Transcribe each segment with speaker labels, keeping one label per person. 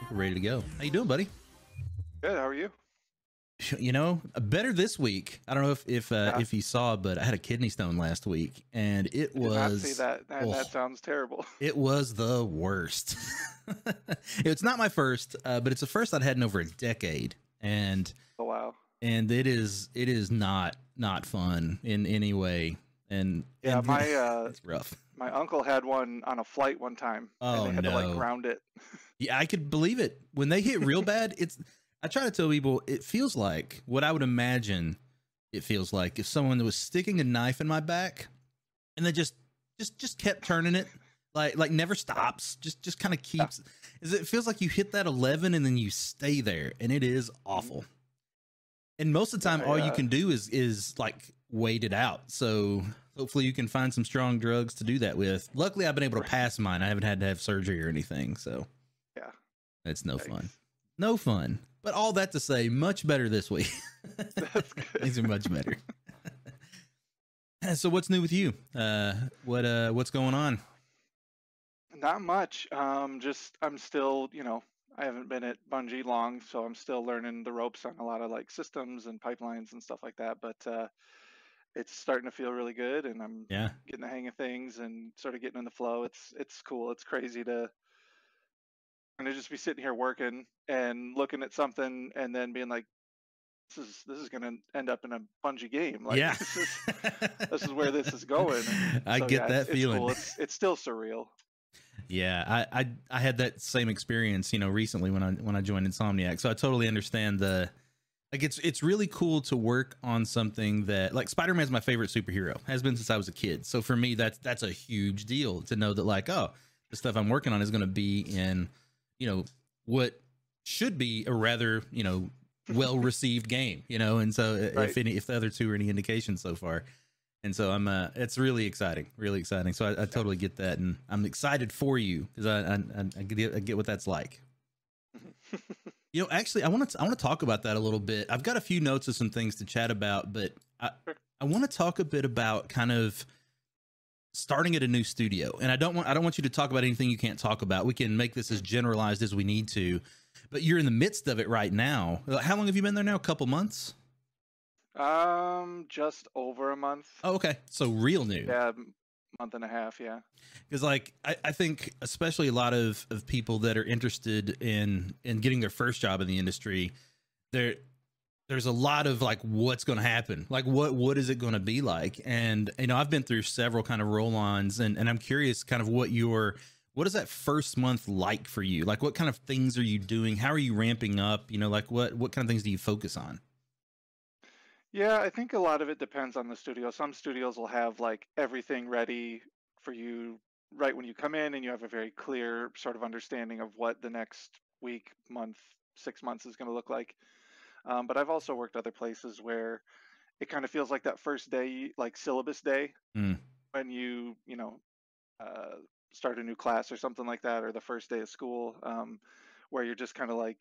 Speaker 1: We're ready to go. How you doing, buddy?
Speaker 2: Good. How are you?
Speaker 1: You know, better this week. I don't know if you saw, but I had a kidney stone last week, and it
Speaker 2: Did not see
Speaker 1: was
Speaker 2: that. That sounds terrible.
Speaker 1: it was the worst. It's not my first, but it's the first I'd had in over a decade, and
Speaker 2: Oh wow.
Speaker 1: and it is not fun in any way. And
Speaker 2: Yeah,
Speaker 1: and
Speaker 2: my
Speaker 1: it's rough.
Speaker 2: my uncle had one on a flight one time, and
Speaker 1: Oh
Speaker 2: they had to like
Speaker 1: no.
Speaker 2: ground it.
Speaker 1: Yeah, I could believe it. When they hit real bad, I try to tell people it feels like what I would imagine it feels like if someone was sticking a knife in my back and they just kept turning it, like never stops, just kind of keeps. It feels like you hit that 11 and then you stay there, and it is awful. And most of the time, all you can do is like wait it out. So hopefully you can find some strong drugs to do that with. Luckily, I've been able to pass mine. I haven't had to have surgery or anything, so
Speaker 2: Yeah.
Speaker 1: it's no fun. No fun. But all that to say, much better this week.
Speaker 2: That's good.
Speaker 1: Things are much better. So what's new with you? What's going on?
Speaker 2: Not much. Just I'm still, I haven't been at Bungie long, so I'm still learning the ropes on a lot of like systems and pipelines and stuff like that. But it's starting to feel really good, and I'm
Speaker 1: Yeah.
Speaker 2: getting the hang of things and sort of getting in the flow. It's cool. It's crazy to just be sitting here working and looking at something and then being like, this is going to end up in a Bungie game. Like
Speaker 1: Yeah.
Speaker 2: this is where this is going. And
Speaker 1: I
Speaker 2: so,
Speaker 1: get
Speaker 2: yeah,
Speaker 1: that feeling.
Speaker 2: Cool. It's still surreal.
Speaker 1: Yeah, I had that same experience, recently when I joined Insomniac. So I totally understand it's really cool to work on something that, like, Spider-Man's my favorite superhero, has been since I was a kid. So for me, that's a huge deal to know that, like, oh, the stuff I'm working on is going to be in, what should be a rather, well received game, and so if the other two are any indication so far. And so it's really exciting. So I totally get that, and I'm excited for you because I get what that's like. Actually, I want to talk about that a little bit. I've got a few notes of some things to chat about, but I want to talk a bit about kind of starting at a new studio. And I don't want you to talk about anything you can't talk about. We can make this as generalized as we need to, but you're in the midst of it right now. How long have you been there now? A couple months?
Speaker 2: Just over a month.
Speaker 1: Oh, okay. So real new.
Speaker 2: Yeah, month and a half. Yeah.
Speaker 1: Because, like, I think especially a lot of people that are interested in getting their first job in the industry, there's a lot of like, what's going to happen? Like, what is it going to be like? And, I've been through several kind of roll-ons, and I'm curious kind of what is that first month like for you? Like, what kind of things are you doing? How are you ramping up? Like what kind of things do you focus on?
Speaker 2: Yeah, I think a lot of it depends on the studio. Some studios will have like everything ready for you right when you come in, and you have a very clear sort of understanding of what the next week, month, 6 months is going to look like. But I've also worked other places where it kind of feels like that first day, like syllabus day, when uh, start a new class or something like that, or the first day of school, where you're just kind of like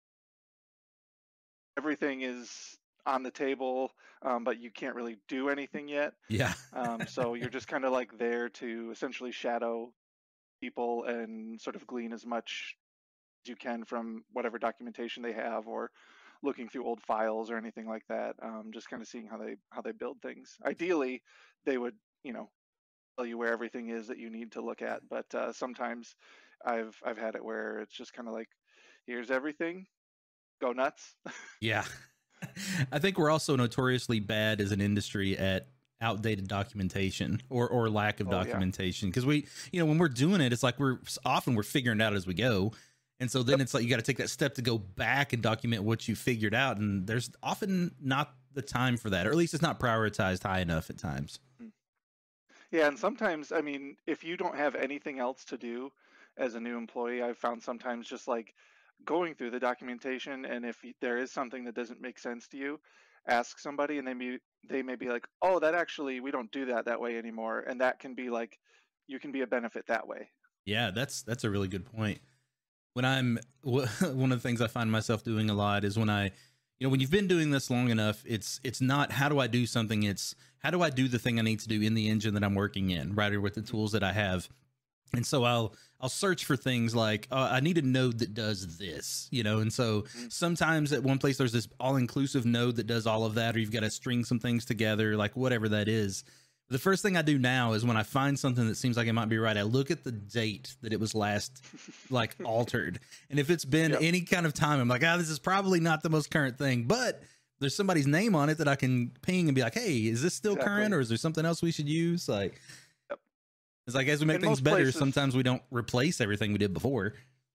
Speaker 2: everything is on the table, but you can't really do anything yet.
Speaker 1: Yeah.
Speaker 2: So you're just kind of like there to essentially shadow people and sort of glean as much as you can from whatever documentation they have, or looking through old files or anything like that. Just kind of seeing how they build things. Ideally, they would tell you where everything is that you need to look at, but sometimes I've had it where it's just kind of like, here's everything, go nuts.
Speaker 1: Yeah. I think we're also notoriously bad as an industry at outdated documentation or lack of documentation. Because when we're doing it, it's like we're figuring it out as we go. And so then it's like you got to take that step to go back and document what you figured out. And there's often not the time for that, or at least it's not prioritized high enough at times.
Speaker 2: Yeah, and sometimes, I mean, if you don't have anything else to do as a new employee, I've found sometimes just like going through the documentation, and if there is something that doesn't make sense to you, ask somebody, and they may be like, "Oh, that actually we don't do that way anymore," and that can be like, you can be a benefit that way.
Speaker 1: Yeah, that's a really good point. One of the things I find myself doing a lot is when you've been doing this long enough, it's not how do I do something, it's how do I do the thing I need to do in the engine that I'm working in, right, or with the tools that I have. And so I'll search for things like I need a node that does this, you know. And so sometimes at one place there's this all-inclusive node that does all of that, or you've got to string some things together, like whatever that is. The first thing I do now is when I find something that seems like it might be right, I look at the date that it was last like altered. And if it's been any kind of time, I'm like, this is probably not the most current thing, but there's somebody's name on it that I can ping and be like, hey, is this still current, or is there something else we should use? Like, it's like, as we make things better, sometimes we don't replace everything we did before.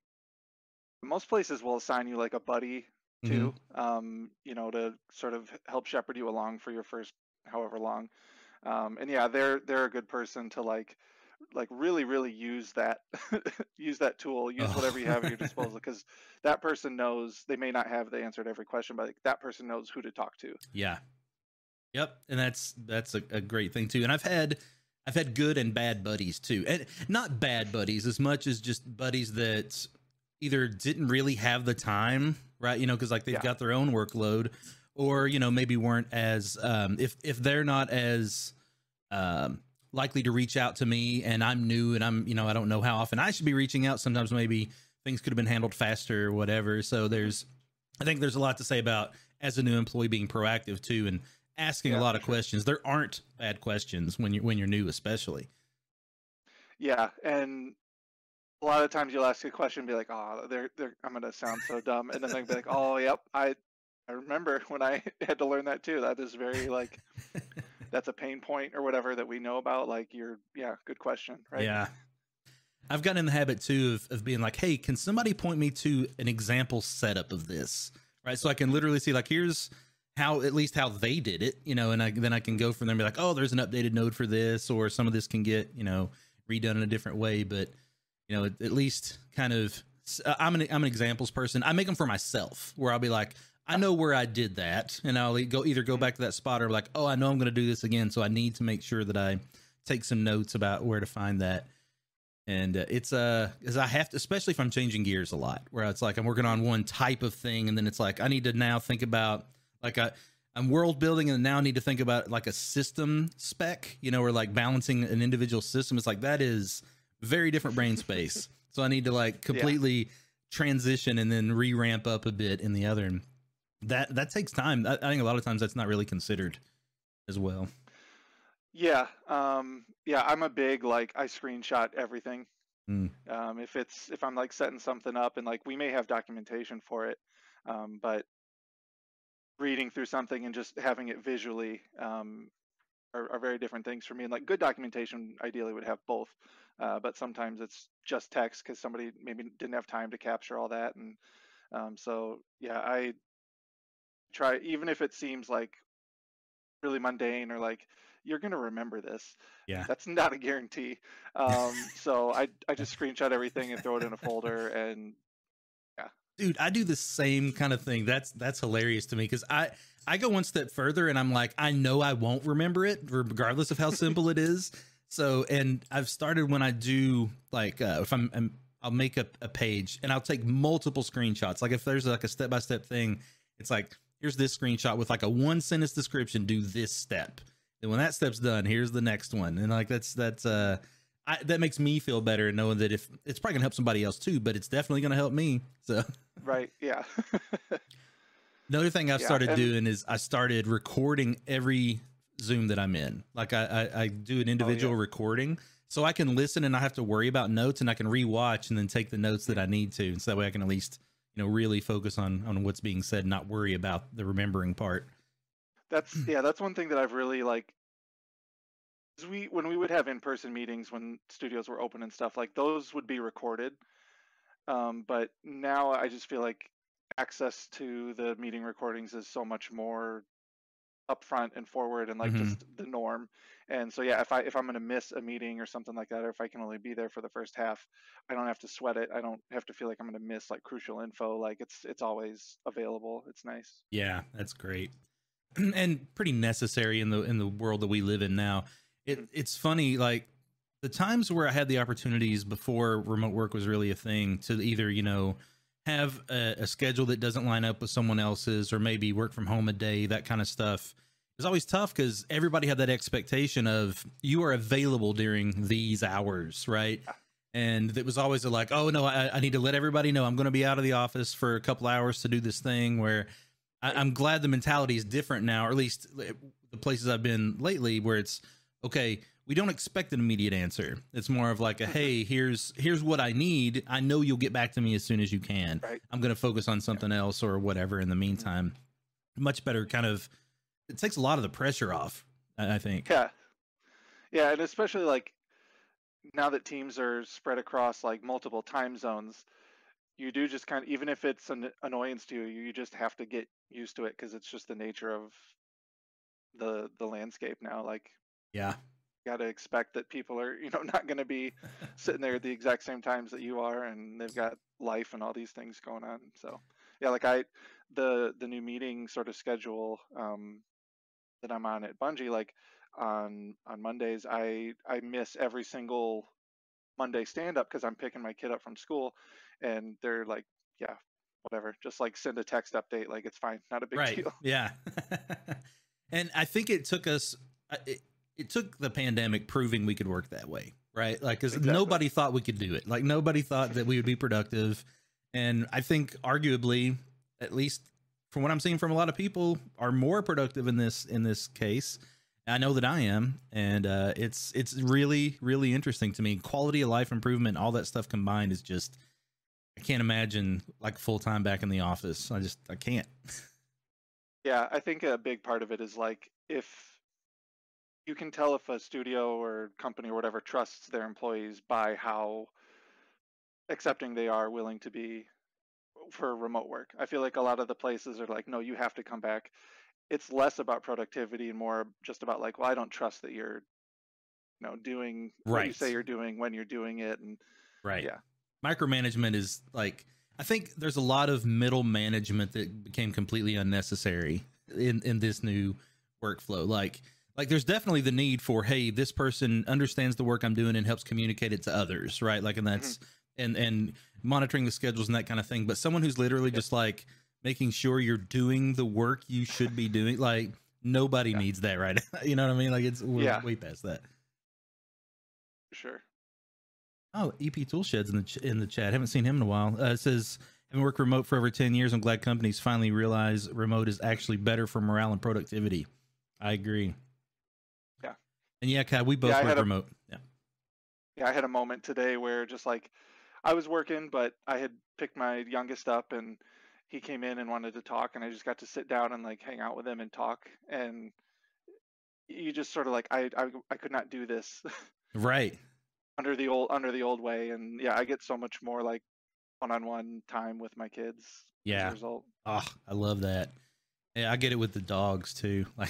Speaker 2: Most places will assign you like a buddy too, you know, to sort of help shepherd you along for your first however long. And yeah, they're a good person to like really use that use that tool, use whatever you have at your disposal, because that person knows. They may not have the answer to every question, but like, that person knows who to talk to.
Speaker 1: Yeah. Yep. And that's a great thing too. And I've had good and bad buddies too, and not bad buddies as much as just buddies that either didn't really have the time, right? You know, because like they've got their own workload, or, you know, maybe weren't as if they're not as likely to reach out to me, and I'm new and I'm, you know, I don't know how often I should be reaching out. Sometimes maybe things could have been handled faster or whatever. So I think there's a lot to say about, as a new employee, being proactive too, and asking a lot of questions. There aren't bad questions when you're new, especially. Yeah,
Speaker 2: and a lot of times you'll ask a question and be like, "Oh, I'm gonna sound so dumb," and then they'll be like, "Oh, yep, I remember when I had to learn that too. That is very like that's a pain point or whatever that we know about. Like, good question, right?"
Speaker 1: Yeah, I've gotten in the habit too of being like, "Hey, can somebody point me to an example setup of this?" Right, so I can literally see like, here's how they did it, you know, and then I can go from there and be like, oh, there's an updated node for this, or some of this can get, you know, redone in a different way. But, you know, at least kind of, I'm an examples person. I make them for myself, where I'll be like, I know where I did that, and I'll either go back to that spot, or like, oh, I know I'm going to do this again, so I need to make sure that I take some notes about where to find that. And it's because I have to, especially if I'm changing gears a lot, where it's like I'm working on one type of thing, and then it's like I need to now think about, like, I'm world building, and now I need to think about like a system spec, you know, or like balancing an individual system. It's like, that is very different brain space. So I need to like completely transition and then re-ramp up a bit in the other. And that takes time. I think a lot of times that's not really considered as well.
Speaker 2: Yeah. I'm a big, like, I screenshot everything. If I'm like setting something up, and like we may have documentation for it, but reading through something and just having it visually are very different things for me. And like, good documentation ideally would have both, but sometimes it's just text because somebody maybe didn't have time to capture all that. And so yeah, I try, even if it seems like really mundane, or like, you're gonna remember this.
Speaker 1: Yeah,
Speaker 2: that's not a guarantee. So I just screenshot everything and throw it in a folder. And
Speaker 1: dude, I do the same kind of thing. That's hilarious to me, because I go one step further, and I'm like, I know I won't remember it regardless of how simple it is. So, and I've started, when I do like if I'll make a page, and I'll take multiple screenshots. Like if there's like a step-by-step thing, it's like, here's this screenshot with like a 1-sentence description, do this step. And when that step's done, here's the next one. And like, that makes me feel better, knowing that if it's probably gonna help somebody else too, but it's definitely gonna help me. So
Speaker 2: right, yeah.
Speaker 1: Another thing I've started doing is I started recording every Zoom that I'm in. Like I do an individual recording, so I can listen and I have to worry about notes, and I can rewatch and then take the notes that I need to, and so that way I can at least, you know, really focus on what's being said, and not worry about the remembering part.
Speaker 2: That's one thing that I've really like. When we would have in-person meetings, when studios were open and stuff, like, those would be recorded. But now I just feel like access to the meeting recordings is so much more upfront and forward, and like just the norm. And so yeah, if I'm going to miss a meeting or something like that, or if I can only be there for the first half, I don't have to sweat it. I don't have to feel like I'm going to miss like crucial info. Like, it's always available. It's nice.
Speaker 1: Yeah, that's great. And pretty necessary in the world that we live in now. It's funny, like the times where I had the opportunities before remote work was really a thing, to either, you know, have a schedule that doesn't line up with someone else's, or maybe work from home a day, that kind of stuff. It's always tough because everybody had that expectation of, you are available during these hours, right? And it was always like, oh no, I need to let everybody know I'm going to be out of the office for a couple hours to do this thing. Where I'm glad the mentality is different now, or at least the places I've been lately, where it's okay. We don't expect an immediate answer. It's more of like a, hey, here's what I need. I know you'll get back to me as soon as you can.
Speaker 2: Right.
Speaker 1: I'm going to focus on something else or whatever in the meantime. Much better kind of, it takes a lot of the pressure off, I think.
Speaker 2: Yeah. Yeah, and especially like now that teams are spread across like multiple time zones, you do just kind of, even if it's an annoyance to you, you just have to get used to it because it's just the nature of the landscape now. Like,
Speaker 1: Yeah.
Speaker 2: got to expect that people are, not going to be sitting there at the exact same times that you are, and they've got life and all these things going on. So yeah, like the new meeting sort of schedule that I'm on at Bungie, like on Mondays, I miss every single Monday stand up because I'm picking my kid up from school, and they're like, yeah, whatever, just like send a text update, like it's fine, not a big
Speaker 1: Right.
Speaker 2: deal.
Speaker 1: Yeah. And I think it took us, it took the pandemic proving we could work that way. Right. Like, cause
Speaker 2: Exactly.
Speaker 1: nobody thought we could do it. Like nobody thought that we would be productive. And I think arguably, at least from what I'm seeing from a lot of people, are more productive in this case. I know that I am. And it's really, really interesting to me. Quality of life improvement, all that stuff combined is just, I can't imagine like full time back in the office. I can't.
Speaker 2: Yeah, I think a big part of it is like if you can tell if a studio or company or whatever trusts their employees by how accepting they are willing to be for remote work. I feel like a lot of the places are like, no, you have to come back. It's less about productivity and more just about like, well, I don't trust that you're, doing what you say
Speaker 1: Right.
Speaker 2: you're doing when you're doing it. And
Speaker 1: Right.
Speaker 2: yeah,
Speaker 1: Micromanagement is like, I think there's a lot of middle management that became completely unnecessary in this new workflow. Like there's definitely the need for, hey, this person understands the work I'm doing and helps communicate it to others, right? Like, and that's and monitoring the schedules and that kind of thing. But someone who's literally just like making sure you're doing the work you should be doing, like nobody needs that, right? You know what I mean? Like we're way past that.
Speaker 2: for sure.
Speaker 1: Oh, EP Toolshed's in the chat. Haven't seen him in a while. It says, having worked remote for over 10 years, I'm glad companies finally realize remote is actually better for morale and productivity. I agree.
Speaker 2: Yeah.
Speaker 1: And yeah, Kai, we both work remote. Yeah.
Speaker 2: Yeah, I had a moment today where just like I was working, but I had picked my youngest up and he came in and wanted to talk, and I just got to sit down and like hang out with him and talk. And you just sort of like I could not do this
Speaker 1: Right.
Speaker 2: under the old way. And yeah, I get so much more like one-on-one time with my kids as a result.
Speaker 1: Oh, I love that. Yeah, I get it with the dogs too. Like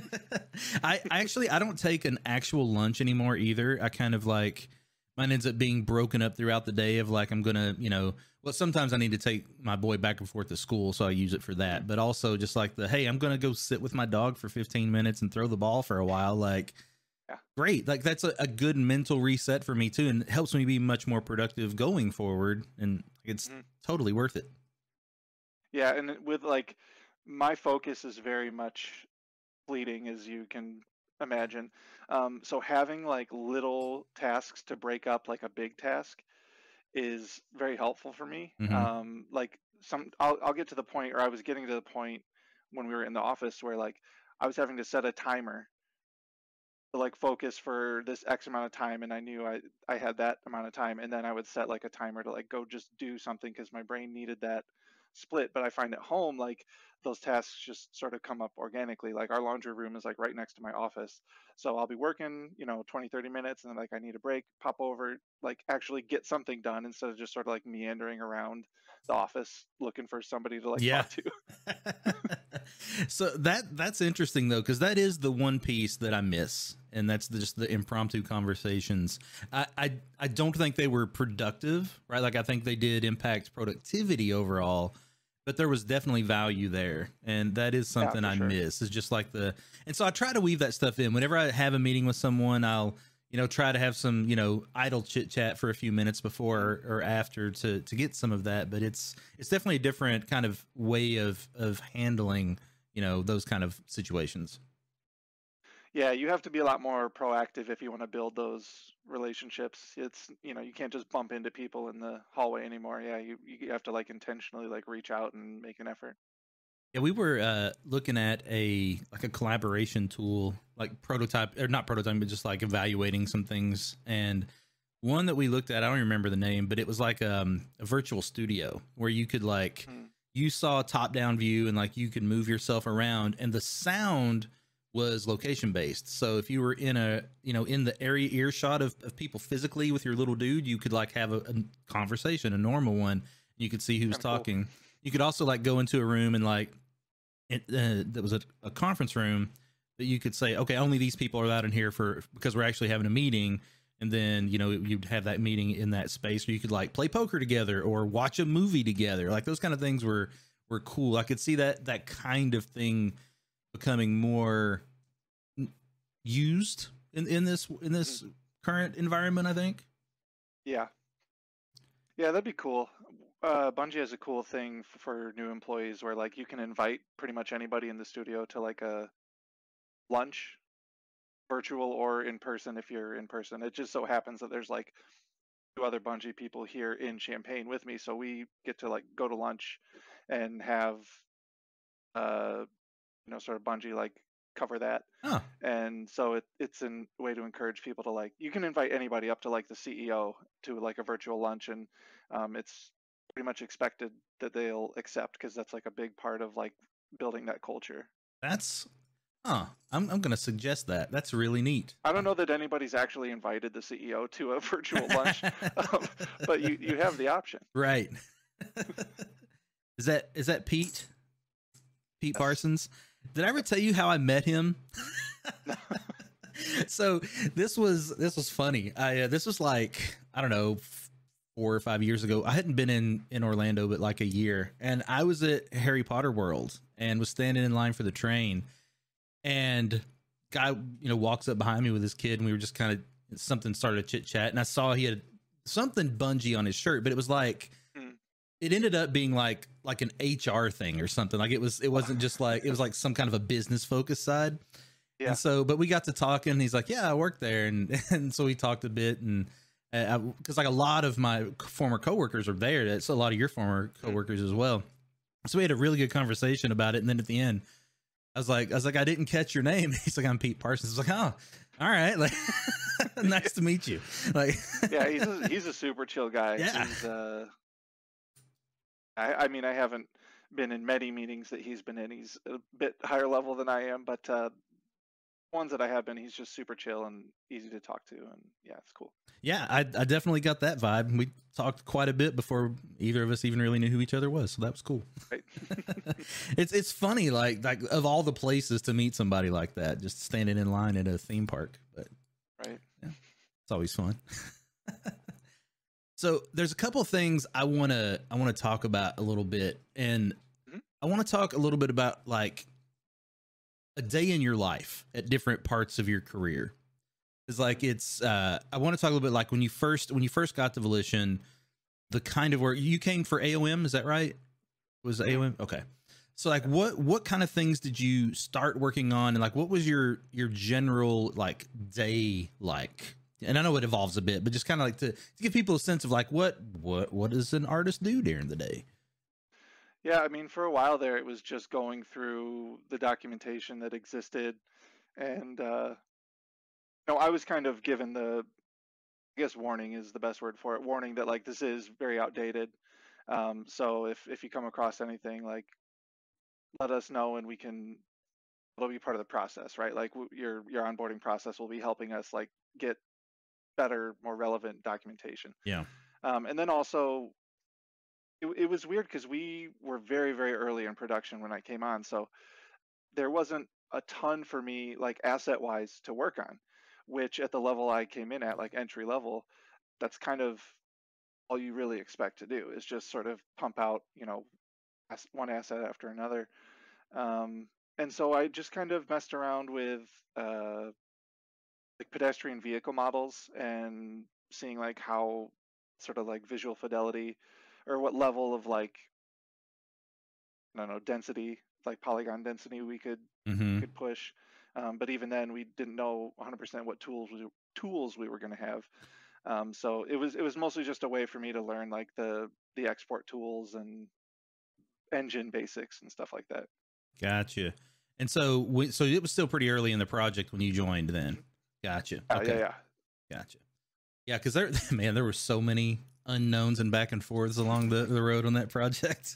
Speaker 1: I actually I don't take an actual lunch anymore either. I kind of like mine ends up being broken up throughout the day of like I'm gonna, well, sometimes I need to take my boy back and forth to school, so I use it for that. But also just like hey, I'm gonna go sit with my dog for 15 minutes and throw the ball for a while. Like great. Like that's a good mental reset for me too, and it helps me be much more productive going forward, and it's totally worth it.
Speaker 2: Yeah, and with like my focus is very much fleeting, as you can imagine. So having like little tasks to break up like a big task is very helpful for me. Like I'll get to the point, or I was getting to the point when we were in the office where like I was having to set a timer to like focus for this X amount of time, and I knew I had that amount of time, and then I would set like a timer to like go just do something because my brain needed that split. But I find at home like those tasks just sort of come up organically. Like our laundry room is like right next to my office, so I'll be working 20-30 minutes, and then like I need a break, pop over, like actually get something done instead of just sort of like meandering around the office looking for somebody to like talk to.
Speaker 1: So that's interesting though, because that is the one piece that I miss, and that's just the impromptu conversations. I don't think they were productive, right? Like I think they did impact productivity overall, but there was definitely value there, and that is something I miss. Is just like and so I try to weave that stuff in whenever I have a meeting with someone. I'll try to have some idle chit chat for a few minutes before or after to get some of that. But it's definitely a different kind of way of handling those kind of situations.
Speaker 2: Yeah, you have to be a lot more proactive if you want to build those relationships. It's, you can't just bump into people in the hallway anymore. Yeah, you have to like intentionally like reach out and make an effort.
Speaker 1: Yeah, we were looking at a collaboration tool, like prototype or not prototype, but just like evaluating some things. And one that we looked at, I don't remember the name, but it was like a virtual studio where you could like
Speaker 2: Mm,
Speaker 1: you saw a top down view and like you could move yourself around, and the sound was location based. So if you were in a in the area earshot of people physically with your little dude, you could like have a conversation, a normal one. You could see who's
Speaker 2: kind of cool.
Speaker 1: talking. You could also like go into a room and like that was a conference room that you could say, okay, only these people are allowed in here for because we're actually having a meeting. And then you'd have that meeting in that space where you could like play poker together or watch a movie together. Like those kind of things were cool. I could see that kind of thing becoming more used in this
Speaker 2: Mm,
Speaker 1: current environment, I think.
Speaker 2: yeah, yeah, that'd be cool. Bungie has a cool thing for new employees where like you can invite pretty much anybody in the studio to like a lunch, virtual or in person if you're in person. It just so happens that there's like two other Bungie people here in Champaign with me, so we get to like go to lunch and have uh sort of Bungie like cover that.
Speaker 1: Oh,
Speaker 2: And so it's a way to encourage people to like you can invite anybody up to like the CEO to like a virtual lunch, and it's pretty much expected that they'll accept because that's like a big part of like building that culture.
Speaker 1: that's I'm gonna suggest that. That's really neat.
Speaker 2: I don't know that anybody's actually invited the CEO to a virtual lunch, um, but you have the option.
Speaker 1: Right. Is that Pete
Speaker 2: Yes.
Speaker 1: Parsons? Did I ever tell you how I met him? So this was funny. This was like I don't know 4 or 5 years ago. I hadn't been in Orlando but like a year, and I was at Harry Potter World and was standing in line for the train, and guy walks up behind me with his kid, and we were just kind of something started a chit chat, and I saw he had something Bungie on his shirt, but it was like
Speaker 2: Mm,
Speaker 1: it ended up being like an HR thing or something. Like it wasn't just like it was like some kind of a business focused side. And
Speaker 2: yeah.
Speaker 1: so, but we got to talking. And he's like, "Yeah, I work there," and and so we talked a bit, and because like a lot of my former coworkers are there. That's a lot of your former
Speaker 2: Mm,
Speaker 1: coworkers as well. So we had a really good conversation about it. And then at the end, I was like, I didn't catch your name. He's like, I'm Pete Parsons. I was like, oh, all right, like nice to meet you. Like,
Speaker 2: yeah, he's a super chill guy.
Speaker 1: yeah,
Speaker 2: He's I mean I haven't been in many meetings that he's been in. He's a bit higher level than I am, but ones that I have been, he's just super chill and easy to talk to, and yeah, it's cool.
Speaker 1: yeah, I definitely got that vibe. We talked quite a bit before either of us even really knew who each other was, so that was cool.
Speaker 2: Right.
Speaker 1: It's funny, like of all the places to meet somebody like that, just standing in line at a theme park, but
Speaker 2: Right.
Speaker 1: yeah, it's always fun. So there's a couple of things I want to talk about a little bit, and
Speaker 2: Mhm.
Speaker 1: I want to talk a little bit about like a day in your life at different parts of your career. It's like it's I want to talk a little bit like when you first got to Volition, the kind of work you came for AOM, is that right? Was it
Speaker 2: Mhm.
Speaker 1: AOM? Okay. So like what kind of things did you start working on, and like what was your general like day like? And I know it evolves a bit, but just kind of like to give people a sense of like what does an artist do during the day?
Speaker 2: Yeah, I mean, for a while there, it was just going through the documentation that existed, and I was kind of given I guess warning is the best word for it, warning that like this is very outdated. So if you come across anything, like let us know, and it'll be part of the process, right? Like your onboarding process will be helping us like get better, more relevant documentation.
Speaker 1: Yeah.
Speaker 2: And then also, it was weird because we were very, very early in production when I came on. So there wasn't a ton for me, like asset wise, to work on, which at the level I came in at, like entry level, that's kind of all you really expect to do is just sort of pump out, one asset after another. Um, and so I just kind of messed around with like pedestrian vehicle models and seeing like how sort of like visual fidelity or what level of like I don't know density like polygon density we
Speaker 1: Mm-hmm.
Speaker 2: could push. But even then, we didn't know 100% what tools we were going to have. So it was mostly just a way for me to learn like the export tools and engine basics and stuff like that.
Speaker 1: Gotcha. And so, so it was still pretty early in the project when you joined. Then, gotcha. Okay,
Speaker 2: Yeah.
Speaker 1: gotcha. Yeah, because there, man, there were so many unknowns and back and forths along the road on that project.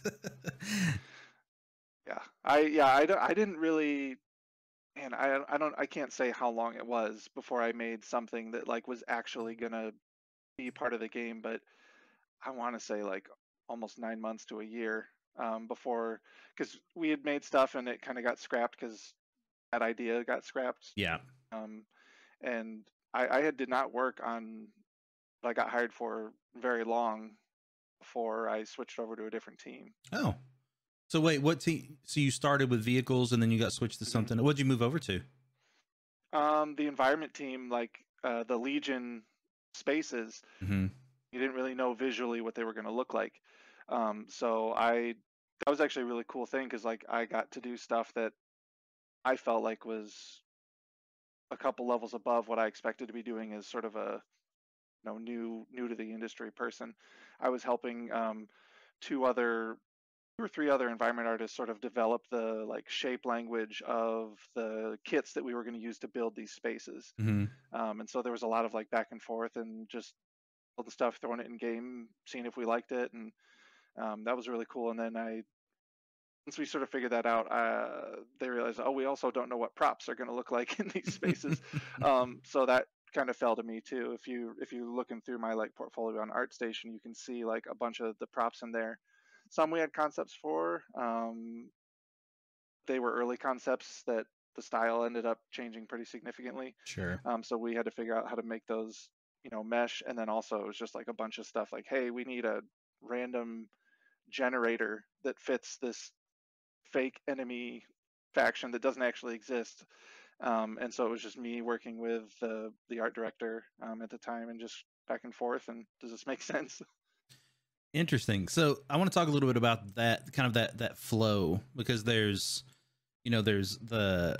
Speaker 2: Yeah. I didn't really, and I can't say how long it was before I made something that like was actually gonna be part of the game, but I want to say like almost 9 months to a year before, because we had made stuff and it kind of got scrapped because that idea got scrapped.
Speaker 1: Yeah.
Speaker 2: Um, and I did not work on what I got hired for very long before I switched over to a different team.
Speaker 1: Oh, so wait, what team? So you started with vehicles and then you got switched to something. What'd you move over to?
Speaker 2: The environment team, like the Legion spaces,
Speaker 1: Mm-hmm.
Speaker 2: you didn't really know visually what they were going to look like. So that was actually a really cool thing because like I got to do stuff that I felt like was a couple levels above what I expected to be doing as sort of a new to the industry person. I was helping two or three other environment artists sort of develop the like shape language of the kits that we were going to use to build these spaces.
Speaker 1: Mm-hmm.
Speaker 2: And so there was a lot of like back and forth and just building stuff, throwing it in game, seeing if we liked it, and that was really cool. And then once we sort of figured that out, they realized, oh, we also don't know what props are going to look like in these spaces. So that kind of fell to me too. If you looking through my like portfolio on ArtStation, you can see like a bunch of the props in there. Some we had concepts for. They were early concepts that the style ended up changing pretty significantly.
Speaker 1: Sure.
Speaker 2: So we had to figure out how to make those, mesh. And then also it was just like a bunch of stuff like, hey, we need a random generator that fits this fake enemy faction that doesn't actually exist. And so it was just me working with the art director at the time and just back and forth. And does this make sense?
Speaker 1: Interesting. So I want to talk a little bit about that kind of that flow, because there's the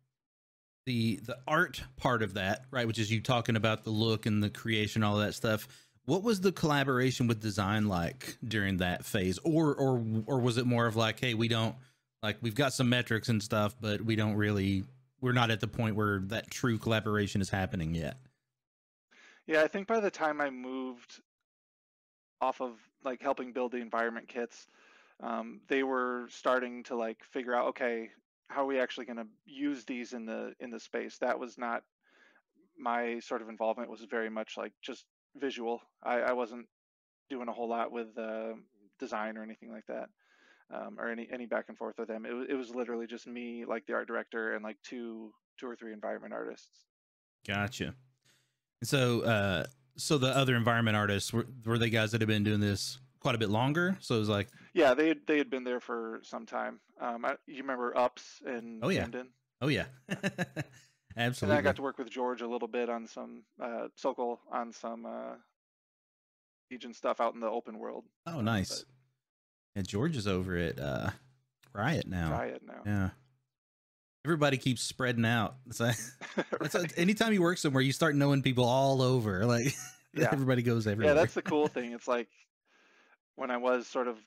Speaker 1: art part of that, right? Which is you talking about the look and the creation, all of that stuff. What was the collaboration with design like during that phase? Or was it more of like, hey, we don't like, we've got some metrics and stuff, but we're not at the point where that true collaboration is happening yet?
Speaker 2: Yeah, I think by the time I moved off of like helping build the environment kits, they were starting to like figure out, okay, how are we actually going to use these in the space? That was not my sort of involvement. Was very much like just visual. I wasn't doing a whole lot with design or anything like that, or any back and forth with them. It was literally just me, like the art director, and like two or three environment artists.
Speaker 1: Gotcha. And so the other environment artists, were they guys that have been doing this quite a bit longer? So it was like,
Speaker 2: Yeah, they had been there for some time. You remember Ups and
Speaker 1: oh yeah,
Speaker 2: Camden?
Speaker 1: oh yeah,
Speaker 2: And
Speaker 1: absolutely.
Speaker 2: then I got to work with George a little bit on some Sokol on some Legion stuff out in the open world.
Speaker 1: Oh, nice. And George is over at Riot now.
Speaker 2: Riot now.
Speaker 1: Yeah. Everybody keeps spreading out. It's like, anytime you work somewhere, you start knowing people all over. Like,
Speaker 2: Yeah.
Speaker 1: everybody goes everywhere.
Speaker 2: Yeah, that's the cool thing. It's like when I was sort of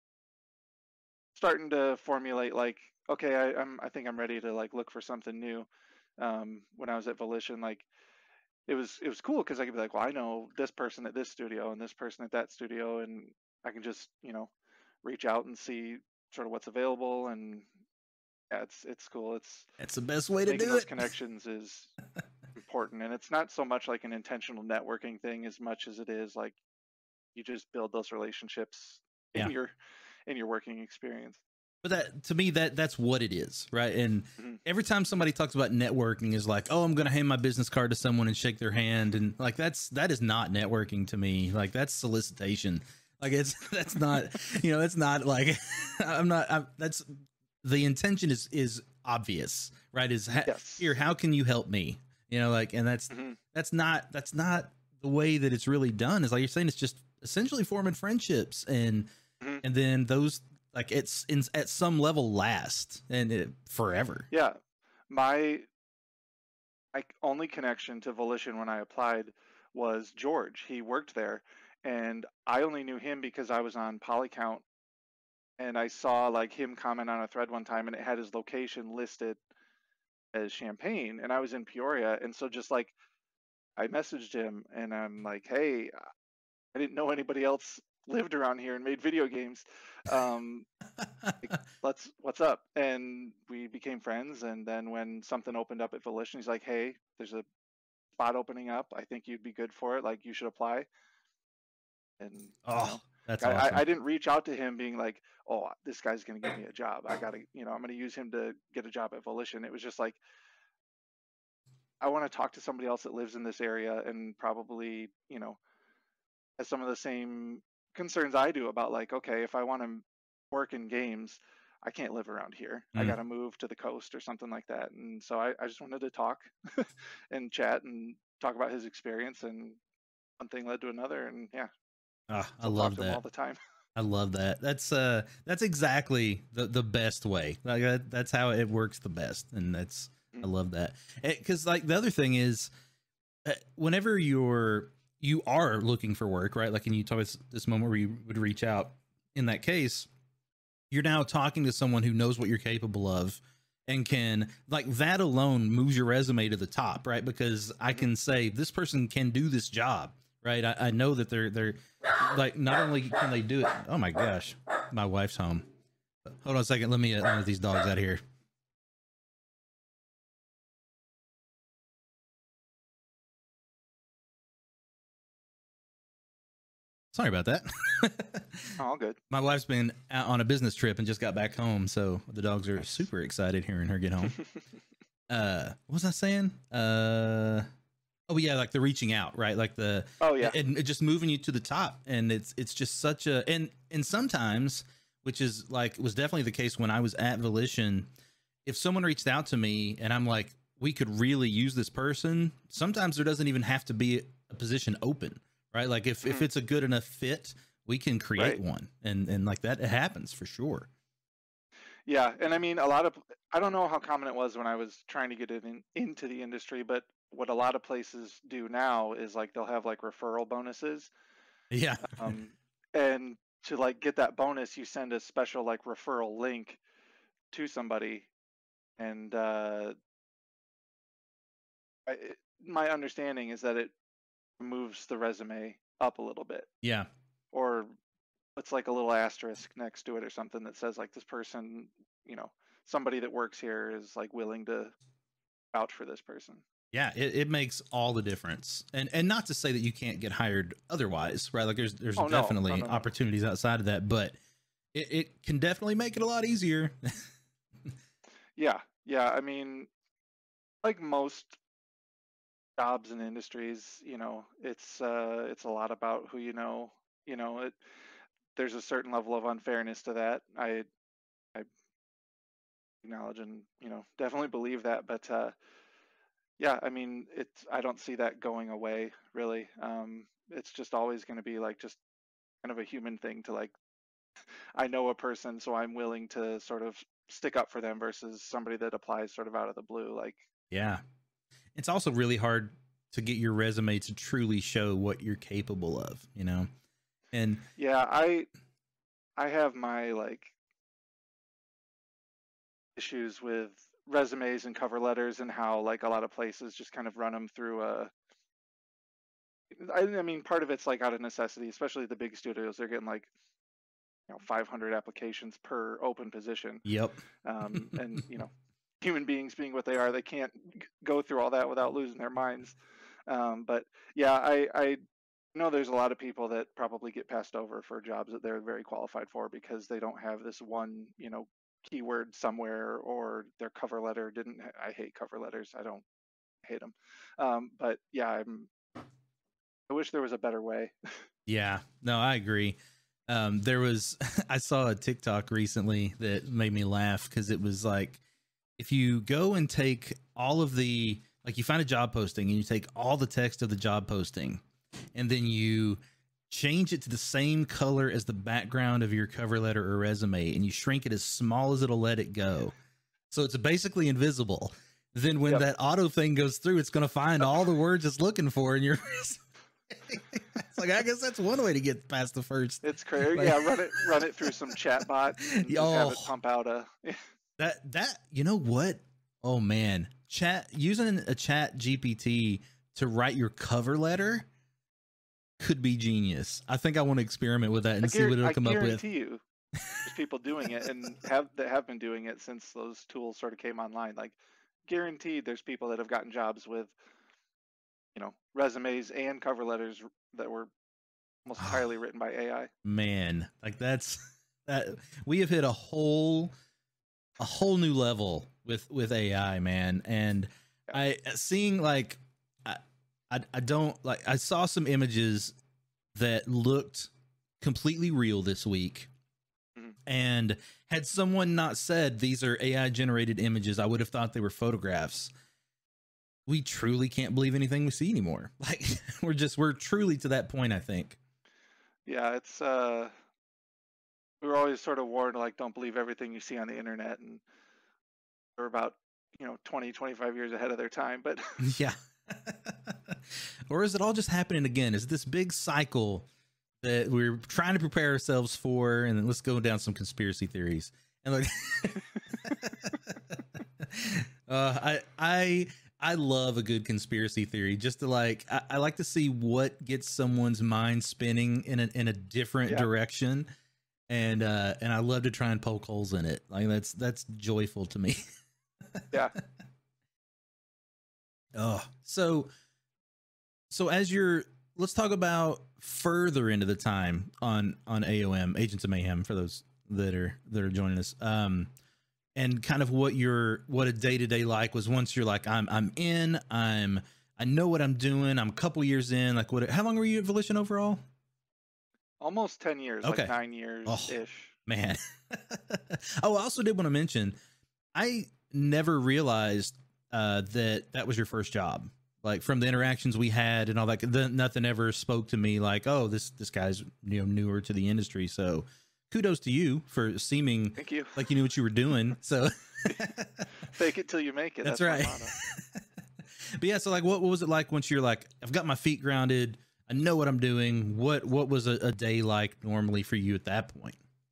Speaker 2: starting to formulate, like, okay, I think I'm ready to like look for something new. When I was at Volition, like it was cool because I could be like, well, I know this person at this studio and this person at that studio, and I can just reach out and see sort of what's available. And yeah, it's cool.
Speaker 1: It's the best way to
Speaker 2: making
Speaker 1: do
Speaker 2: those
Speaker 1: it.
Speaker 2: connections is important, and it's not so much like an intentional networking thing as much as it is like you just build those relationships in
Speaker 1: Yeah.
Speaker 2: your working experience.
Speaker 1: But that, to me, that's what it is, right? And every time somebody talks about networking, is like, oh, I'm going to hand my business card to someone and shake their hand, and like that is not networking to me. Like, that's solicitation. Like, that's not, it's not like that's the intention is obvious, right?
Speaker 2: Yes.
Speaker 1: Here, how can you help me? Like, and that's not the way that it's really done. Is like you're saying, it's just essentially forming friendships, and then those, like, it's at some level last and forever.
Speaker 2: Yeah, my only connection to Volition when I applied was George. He worked there, and I only knew him because I was on Polycount, and I saw like him comment on a thread one time, and it had his location listed as Champaign, and I was in Peoria, and so just like I messaged him, and I'm like, hey, I didn't know anybody else lived around here and made video games. Like, what's up? And we became friends. And then when something opened up at Volition, he's like, hey, there's a spot opening up. I think you'd be good for it. Like, you should apply. And
Speaker 1: Oh, that's awesome.
Speaker 2: I didn't reach out to him being like, oh, this guy's going to give me a job. I got to, I'm going to use him to get a job at Volition. It was just like, I want to talk to somebody else that lives in this area and probably, has some of the same concerns I do about like, okay, if I want to work in games, I can't live around here. I got to move to the coast or something like that. And so I just wanted to talk and chat and talk about his experience, and one thing led to another. And yeah,
Speaker 1: I love that
Speaker 2: all the time.
Speaker 1: I love that. That's exactly the best way. Like that's how it works the best. And I love that. Cause like the other thing is whenever you are looking for work, right? Like, and you talk about this moment where you would reach out, in that case, you're now talking to someone who knows what you're capable of and can, like, that alone moves your resume to the top, right? Because I can say this person can do this job, right? I know that they're like, not only can they do it. Oh my gosh, my wife's home. Hold on a second. Let me let these dogs out of here. Sorry about that.
Speaker 2: All good.
Speaker 1: My wife's been out on a business trip and just got back home, so the dogs are super excited hearing her get home. What was I saying? Oh yeah, like the reaching out, right? Like and just moving you to the top, and it's just such a and sometimes, which is like was definitely the case when I was at Volition. If someone reached out to me and I'm like, we could really use this person, sometimes there doesn't even have to be a position open. Right. Like if it's a good enough fit, we can create one, and like that, it happens for sure.
Speaker 2: Yeah. And I mean, I don't know how common it was when I was trying to get it into the industry, but what a lot of places do now is like, they'll have like referral bonuses.
Speaker 1: Yeah.
Speaker 2: And to like get that bonus, you send a special like referral link to somebody. And my understanding is that it moves the resume up a little bit.
Speaker 1: Yeah.
Speaker 2: Or it's like a little asterisk next to it or something that says like, this person, somebody that works here is like willing to vouch for this person.
Speaker 1: Yeah, it makes all the difference. And not to say that you can't get hired otherwise, right? Like there's definitely opportunities outside of that, but it can definitely make it a lot easier.
Speaker 2: Yeah. I mean, like most jobs and industries, it's a lot about who you know. There's a certain level of unfairness to that. I acknowledge and definitely believe that, but yeah, I mean, I don't see that going away really. It's just always going to be like just kind of a human thing to like, I know a person, so I'm willing to sort of stick up for them versus somebody that applies sort of out of the blue. Like,
Speaker 1: yeah. It's also really hard to get your resume to truly show what you're capable of, And
Speaker 2: yeah, I have my like issues with resumes and cover letters, and how like a lot of places just kind of run them through I mean, part of it's like out of necessity, especially the big studios. They're getting like 500 applications per open position.
Speaker 1: Yep.
Speaker 2: And human beings being what they are, they can't go through all that without losing their minds. But yeah, I know there's a lot of people that probably get passed over for jobs that they're very qualified for because they don't have this one, keyword somewhere, or their cover letter didn't. I hate cover letters. I don't hate them. But yeah, I wish there was a better way.
Speaker 1: Yeah, no, I agree. I saw a TikTok recently that made me laugh because it was like, if you go and take all of you find a job posting and you take all the text of the job posting and then you change it to the same color as the background of your cover letter or resume, and you shrink it as small as it'll let it go. So it's basically invisible. then when
Speaker 2: Yep.
Speaker 1: that auto thing goes through, it's going to find all the words it's looking for in your it's like, I guess that's one way to get past the first.
Speaker 2: It's crazy.
Speaker 1: Like,
Speaker 2: Yeah, run it through some chat bot and just have it
Speaker 1: oh,
Speaker 2: pump out a.
Speaker 1: that you know what? Oh man, using a chat GPT to write your cover letter could be genius. I think I want to experiment with that and see what it'll come up with.
Speaker 2: I guarantee you, there's people doing it and that have been doing it since those tools sort of came online. Like, guaranteed, there's people that have gotten jobs with, resumes and cover letters that were almost entirely written by AI.
Speaker 1: Man, like that. We have hit a whole new level with AI, man. And I seeing like I don't like, I saw some images that looked completely real this week.
Speaker 2: Mm-hmm.
Speaker 1: And had someone not said these are AI generated images, I would have thought they were photographs. We truly can't believe anything we see anymore. Like we're truly to that point, I think.
Speaker 2: Yeah, it's we were always sort of warned, like, don't believe everything you see on the internet, and we're about 20, 25 years ahead of their time. But
Speaker 1: yeah. Or is it all just happening again? Is this big cycle that we're trying to prepare ourselves for? And then let's go down some conspiracy theories. And like, I love a good conspiracy theory. Just to like, I like to see what gets someone's mind spinning in a different direction. And I love to try and poke holes in it. Like that's joyful to me.
Speaker 2: Yeah.
Speaker 1: Oh, so as let's talk about further into the time on AOM, Agents of Mayhem, for those that are joining us. And kind of what a day-to-day like was once you're like, I'm in, I know what I'm doing. I'm a couple years in. Like how long were you at Volition overall?
Speaker 2: Almost 10 years,
Speaker 1: okay.
Speaker 2: Like 9 years ish.
Speaker 1: Man. Oh, I also did want to mention, I never realized that was your first job. Like from the interactions we had and all that, nothing ever spoke to me like, oh, this guy's newer to the industry. So kudos to you for seeming
Speaker 2: Thank you.
Speaker 1: like you knew what you were doing. So
Speaker 2: fake it till you make it.
Speaker 1: That's right. But yeah, so like what was it like once you're like, I've got my feet grounded, I know what I'm doing? What was a day like normally for you at that point?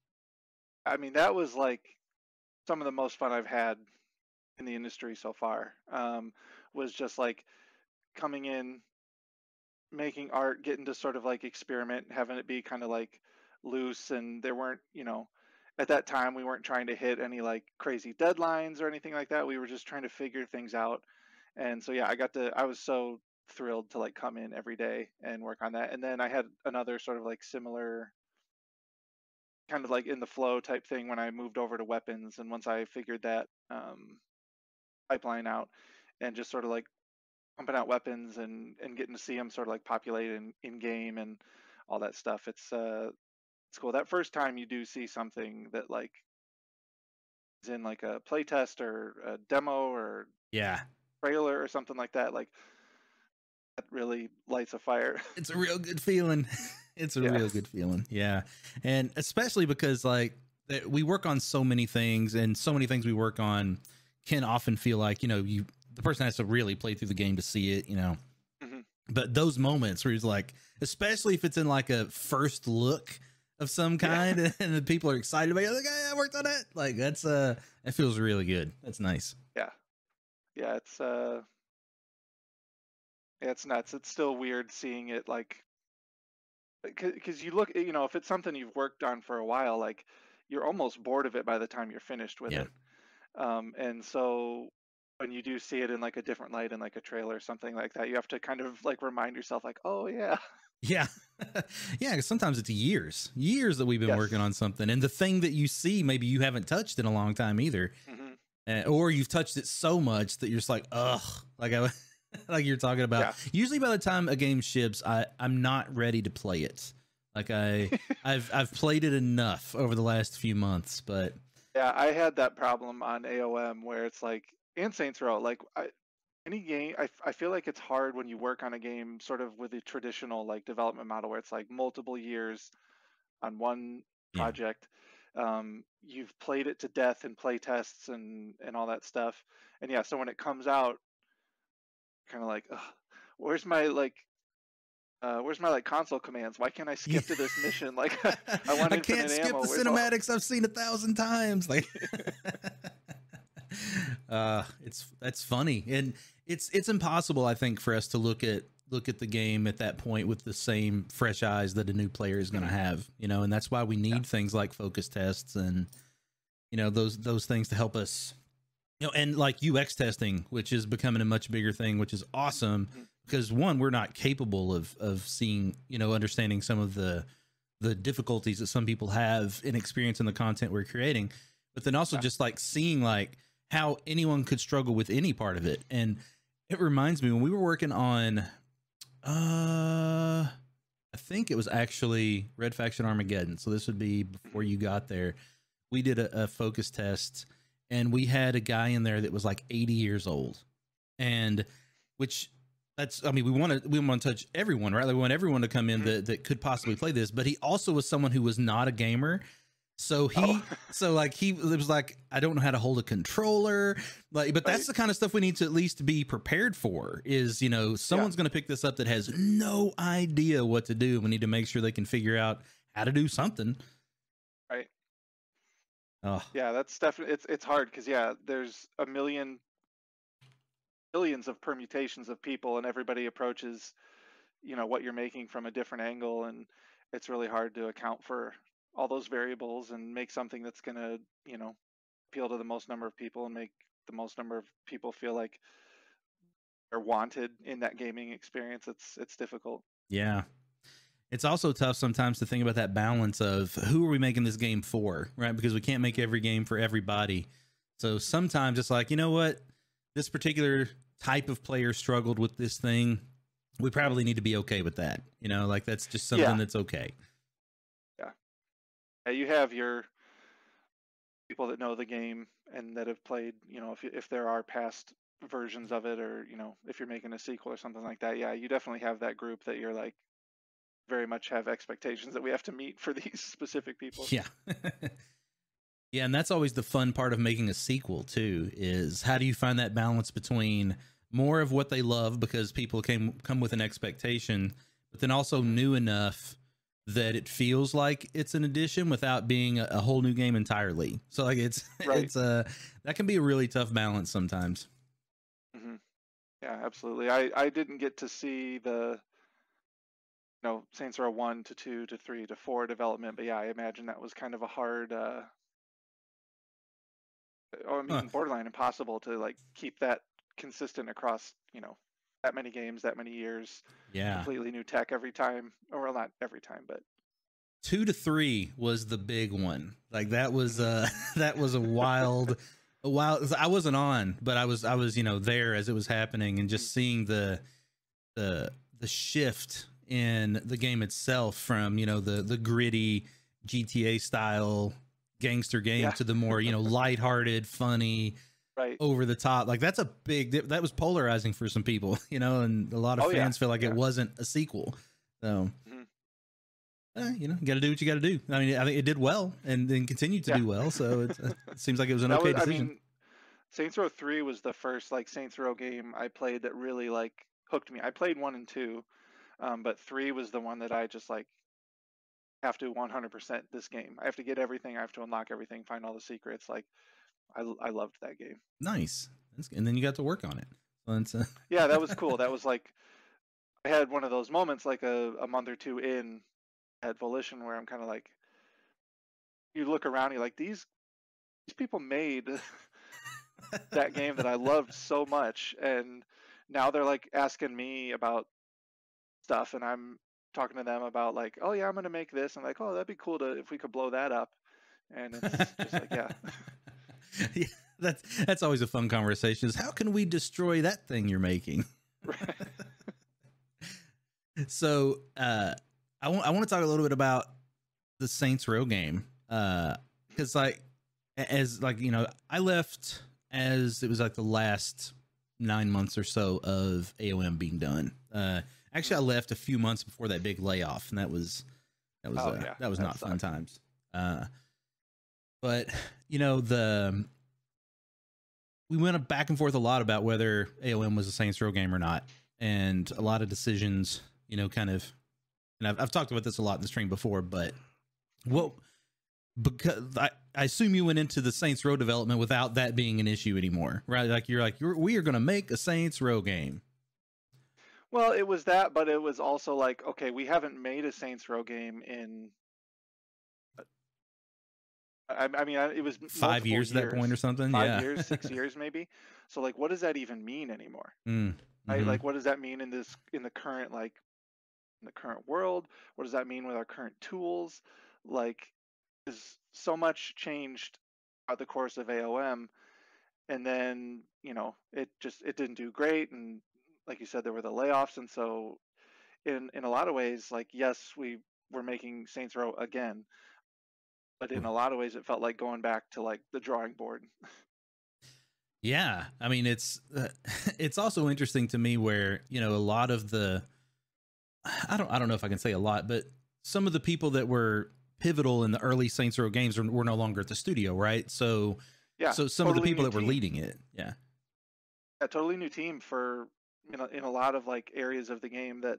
Speaker 2: I mean, that was like some of the most fun I've had in the industry so far. Was just like coming in, making art, getting to sort of like experiment, having it be kind of like loose, and there weren't, at that time we weren't trying to hit any like crazy deadlines or anything like that. We were just trying to figure things out. And so yeah, I was so thrilled to like come in every day and work on that. And then I had another sort of like similar kind of like in the flow type thing when I moved over to weapons, and once I figured that pipeline out and just sort of like pumping out weapons and getting to see them sort of like populate in game and all that stuff. It's cool. That first time you do see something that like is in like a playtest or a demo or trailer or something like that, like that really lights a fire.
Speaker 1: It's a real good feeling. It's a real good feeling. Yeah. And especially because like we work on so many things, and so many things we work on can often feel like, the person has to really play through the game to see it,
Speaker 2: Mm-hmm.
Speaker 1: But those moments where he's like, especially if it's in like a first look of some kind and the people are excited about it, like, hey, I worked on it. Like that's, it feels really good. That's nice.
Speaker 2: Yeah. Yeah. It's nuts. It's still weird seeing it like, because you look, if it's something you've worked on for a while, like you're almost bored of it by the time you're finished with it. And so when you do see it in like a different light in like a trailer or something like that, you have to kind of like remind yourself like, oh yeah.
Speaker 1: Yeah. Yeah. Cause sometimes it's years that we've been working on something, and the thing that you see, maybe you haven't touched in a long time either.
Speaker 2: Mm-hmm.
Speaker 1: Or you've touched it so much that you're just like, ugh, like like you're talking about. Usually by the time a game ships, I'm not ready to play it. Like I've played it enough over the last few months, but
Speaker 2: yeah, I had that problem on AOM where it's like, and Saints Row, like any game, I feel like it's hard when you work on a game sort of with a traditional like development model where it's like multiple years on one project. You've played it to death in play tests and all that stuff. And yeah, so when it comes out, kind of like, ugh, where's my like where's my like console commands? Why can't I
Speaker 1: Yeah.
Speaker 2: skip to this mission? Like I want
Speaker 1: I can't
Speaker 2: infinite
Speaker 1: skip
Speaker 2: ammo.
Speaker 1: the
Speaker 2: Where's all...
Speaker 1: cinematics I've seen 1,000 times. Like, that's funny, and it's impossible, I think, for us to look at the game at that point with the same fresh eyes that a new player is going to have, you know, and that's why we need things like focus tests and, you know, those things to help us, you know, and like UX testing, which is becoming a much bigger thing, which is awesome because one, we're not capable of seeing, you know, understanding some of the difficulties that some people have in experiencing the content we're creating, but then also just like seeing like how anyone could struggle with any part of it. And it reminds me when we were working on, I think it was actually Red Faction Armageddon. So this would be before you got there. We did a focus test and we had a guy in there that was like 80 years old, and which that's, I mean, we want to touch everyone, right? Like we want everyone to come in that could possibly play this, but he also was someone who was not a gamer. So it was like, I don't know how to hold a controller, like, but that's the kind of stuff we need to at least be prepared for is, you know, someone's going to pick this up that has no idea what to do. We need to make sure they can figure out how to do something.
Speaker 2: Right.
Speaker 1: Oh
Speaker 2: yeah, that's definitely, it's hard because there's billions of permutations of people and everybody approaches, you know, what you're making from a different angle, and it's really hard to account for all those variables and make something that's going to, you know, appeal to the most number of people and make the most number of people feel like they're wanted in that gaming experience. It's difficult.
Speaker 1: yeah. It's also tough sometimes to think about that balance of who are we making this game for, right? Because we can't make every game for everybody. So sometimes it's like, you know what, this particular type of player struggled with this thing. We probably need to be okay with that. You know, like that's just something that's okay.
Speaker 2: Yeah, you have your people that know the game and that have played, you know, if there are past versions of it, or, you know, if you're making a sequel or something like that, you definitely have that group that you're like very much have expectations that we have to meet for these specific people.
Speaker 1: Yeah. Yeah, and that's always the fun part of making a sequel too, is how do you find that balance between more of what they love because people come with an expectation, but then also new enough that it feels like it's an addition without being a whole new game entirely. So like it's that can be a really tough balance sometimes.
Speaker 2: Yeah, absolutely. I didn't get to see the, you know, Saints Row 1 to 2 to 3 to 4 development, but yeah, I imagine that was kind of a hard borderline impossible to like keep that consistent across, you know, that many games, that many years.
Speaker 1: Yeah.
Speaker 2: Completely new tech every time. Or well, not every time, but
Speaker 1: 2 to 3 was the big one. Like that was that was a wild I wasn't on, but I was, you know, there as it was happening and just seeing the shift in the game itself from, you know, the gritty GTA style gangster game to the more, you know, lighthearted, funny, over the top. Like that was polarizing for some people, you know, and a lot of fans feel like it wasn't a sequel. So you know, you got to do what you got to do. I mean, I think it did well and then continued to do well. So it seems like it was an okay decision. I mean,
Speaker 2: Saints Row 3 was the first like Saints Row game I played that really like hooked me. I played 1 and 2, but 3 was the one that I just like have to 100% this game. I have to get everything. I have to unlock everything, find all the secrets. Like I loved that game.
Speaker 1: Nice. And then you got to work on it. So
Speaker 2: yeah, that was cool. That was like, I had one of those moments like a month or two in at Volition where I'm kind of like, you look around, you're like, these people made that game that I loved so much, and now they're like asking me about stuff, and I'm talking to them about like, oh yeah, I'm gonna make this, and like, oh, that'd be cool if we could blow that up, and it's just like, yeah.
Speaker 1: Yeah, that's always a fun conversation. Is how can we destroy that thing you're making?
Speaker 2: Right.
Speaker 1: So I want to talk a little bit about the Saints Row game, because like you know, I left as it was like the last 9 months or so of AOM being done. Actually, I left a few months before that big layoff, and that was not fun times. But the we went back and forth a lot about whether AOM was a Saints Row game or not, and a lot of decisions, kind of. And I've talked about this a lot in the stream before, but because I assume you went into the Saints Row development without that being an issue anymore, right? Like we are going to make a Saints Row game.
Speaker 2: Well, it was that, but it was also like, okay, we haven't made a Saints Row game in. I mean, it was
Speaker 1: 5 years at that point or something.
Speaker 2: 5 years, 6 years maybe. So like, what does that even mean anymore? Right? Like, what does that mean in the current in the current world? What does that mean with our current tools? Like, is so much changed throughout the course of AOM, and then it didn't do great, and like you said, there were the layoffs, and so in a lot of ways, like, yes, we were making Saints Row again, but in a lot of ways, it felt like going back to like the drawing board.
Speaker 1: Yeah, I mean, it's also interesting to me where a lot of the I don't know if I can say a lot, but some of the people that were pivotal in the early Saints Row games were no longer at the studio, right? So
Speaker 2: Yeah,
Speaker 1: so some of the people that were leading it,
Speaker 2: a totally new team for in a lot of like areas of the game that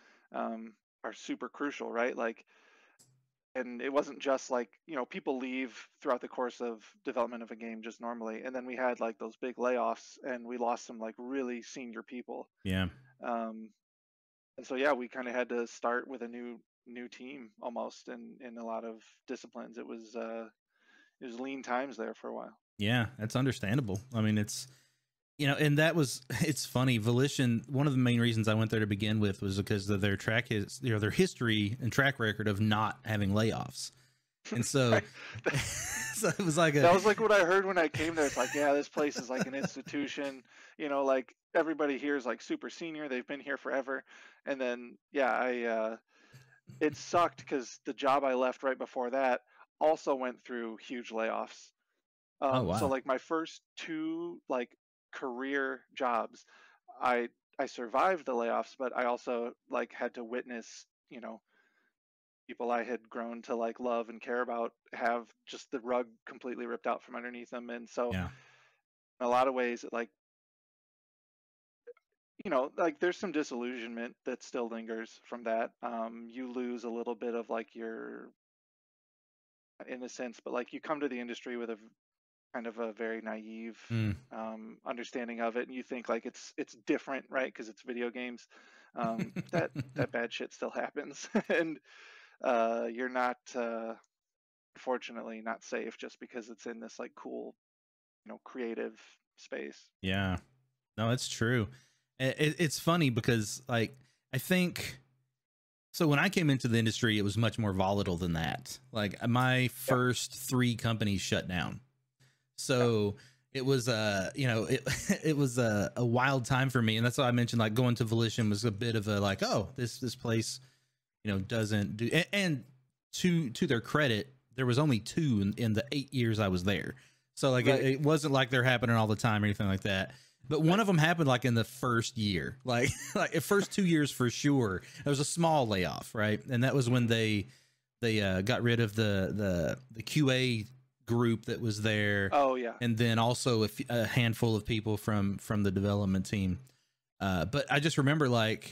Speaker 2: are super crucial, right? Like, and it wasn't just like people leave throughout the course of development of a game just normally, and then we had like those big layoffs, and we lost some like really senior people.
Speaker 1: yeah.
Speaker 2: And so yeah, we kind of had to start with a new team almost, in a lot of disciplines. It was lean times there for a while.
Speaker 1: Yeah, that's understandable. I mean, it's and it's funny. Volition, one of the main reasons I went there to begin with was because of their their history and track record of not having layoffs. And so, so it was like
Speaker 2: that was like what I heard when I came there. It's like, yeah, this place is like an institution. Like everybody here is like super senior. They've been here forever. And then, yeah, it sucked because the job I left right before that also went through huge layoffs.
Speaker 1: Oh, wow.
Speaker 2: So like my first two like career jobs, I survived the layoffs, but I also like had to witness, people I had grown to like love and care about have just the rug completely ripped out from underneath them. And so
Speaker 1: Yeah.
Speaker 2: in a lot of ways, like, like there's some disillusionment that still lingers from that. You lose a little bit of like your innocence, but like you come to the industry with a kind of a very naive understanding of it, and you think like it's different, right? Because it's video games. That bad shit still happens, and you're not, fortunately, not safe just because it's in this like cool, creative space.
Speaker 1: Yeah. No, it's true. It's funny because like I think so when I came into the industry, it was much more volatile than that. Like my first 3 companies shut down. So it was it was a wild time for me, and that's why I mentioned like going to Volition was a bit of a like, oh, this place doesn't do, and to their credit, there was only 2 in the 8 years I was there. So like it wasn't like they're happening all the time or anything like that. But one of them happened like in the first year, like the first 2 years for sure. There was a small layoff, right? And that was when they got rid of the QA group that was there.
Speaker 2: Oh yeah.
Speaker 1: And then also a handful of people from the development team. But I just remember like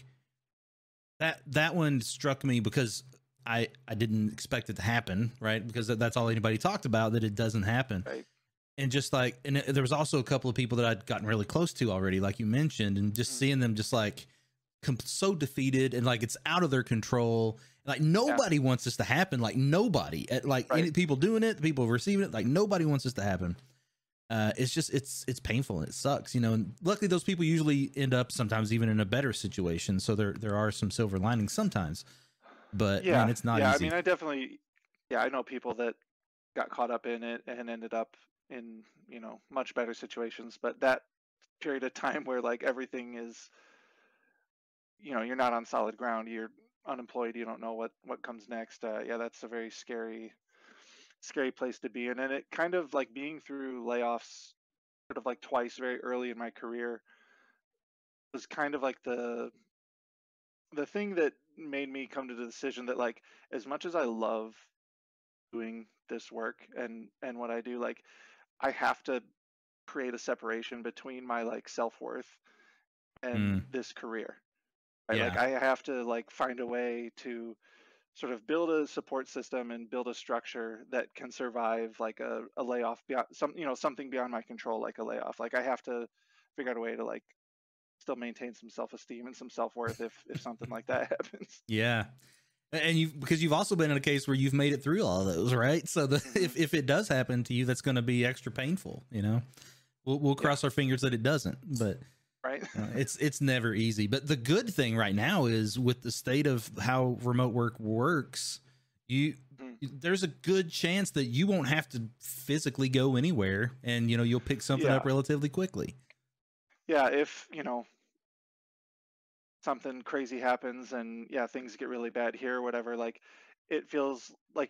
Speaker 1: that one struck me because I didn't expect it to happen, right? Because that's all anybody talked about, that it doesn't happen.
Speaker 2: Right.
Speaker 1: And just like, and there was also a couple of people that I'd gotten really close to already, like you mentioned, and just seeing them just like so defeated and like it's out of their control. Like nobody wants this to happen. Like nobody, like any people doing it, the people receiving it, like nobody wants this to happen. It's just, it's painful and it sucks, and luckily those people usually end up sometimes even in a better situation. So there are some silver linings sometimes, but man, it's not easy.
Speaker 2: I mean, I know people that got caught up in it and ended up in, much better situations, but that period of time where like everything is, you're not on solid ground, you're unemployed, you don't know what comes next. That's a very scary place to be in. And it kind of like being through layoffs sort of like twice very early in my career was kind of like the thing that made me come to the decision that like, as much as I love doing this work and what I do. Like I have to create a separation between my like self-worth and
Speaker 1: Mm,
Speaker 2: this career. Right? Like
Speaker 1: yeah.
Speaker 2: I have to like find a way to sort of build a support system and build a structure that can survive like a layoff beyond some, you know, something beyond my control, like a layoff. Like I have to figure out a way to like still maintain some self-esteem and some self-worth if something like that happens.
Speaker 1: Yeah. And you, because you've also been in a case where you've made it through all of those, right? So the
Speaker 2: Hmm.
Speaker 1: if it does happen to you, that's going to be extra painful, you know. We'll
Speaker 2: Yeah.
Speaker 1: cross our fingers that it doesn't, but
Speaker 2: Right.
Speaker 1: it's never easy. But the good thing right now is with the state of how remote work works, you
Speaker 2: Mhm.
Speaker 1: there's a good chance that you won't have to physically go anywhere, and you know you'll pick something
Speaker 2: Yeah.
Speaker 1: up relatively quickly.
Speaker 2: Yeah. If, you know, something crazy happens and yeah, things get really bad here or whatever, like it feels like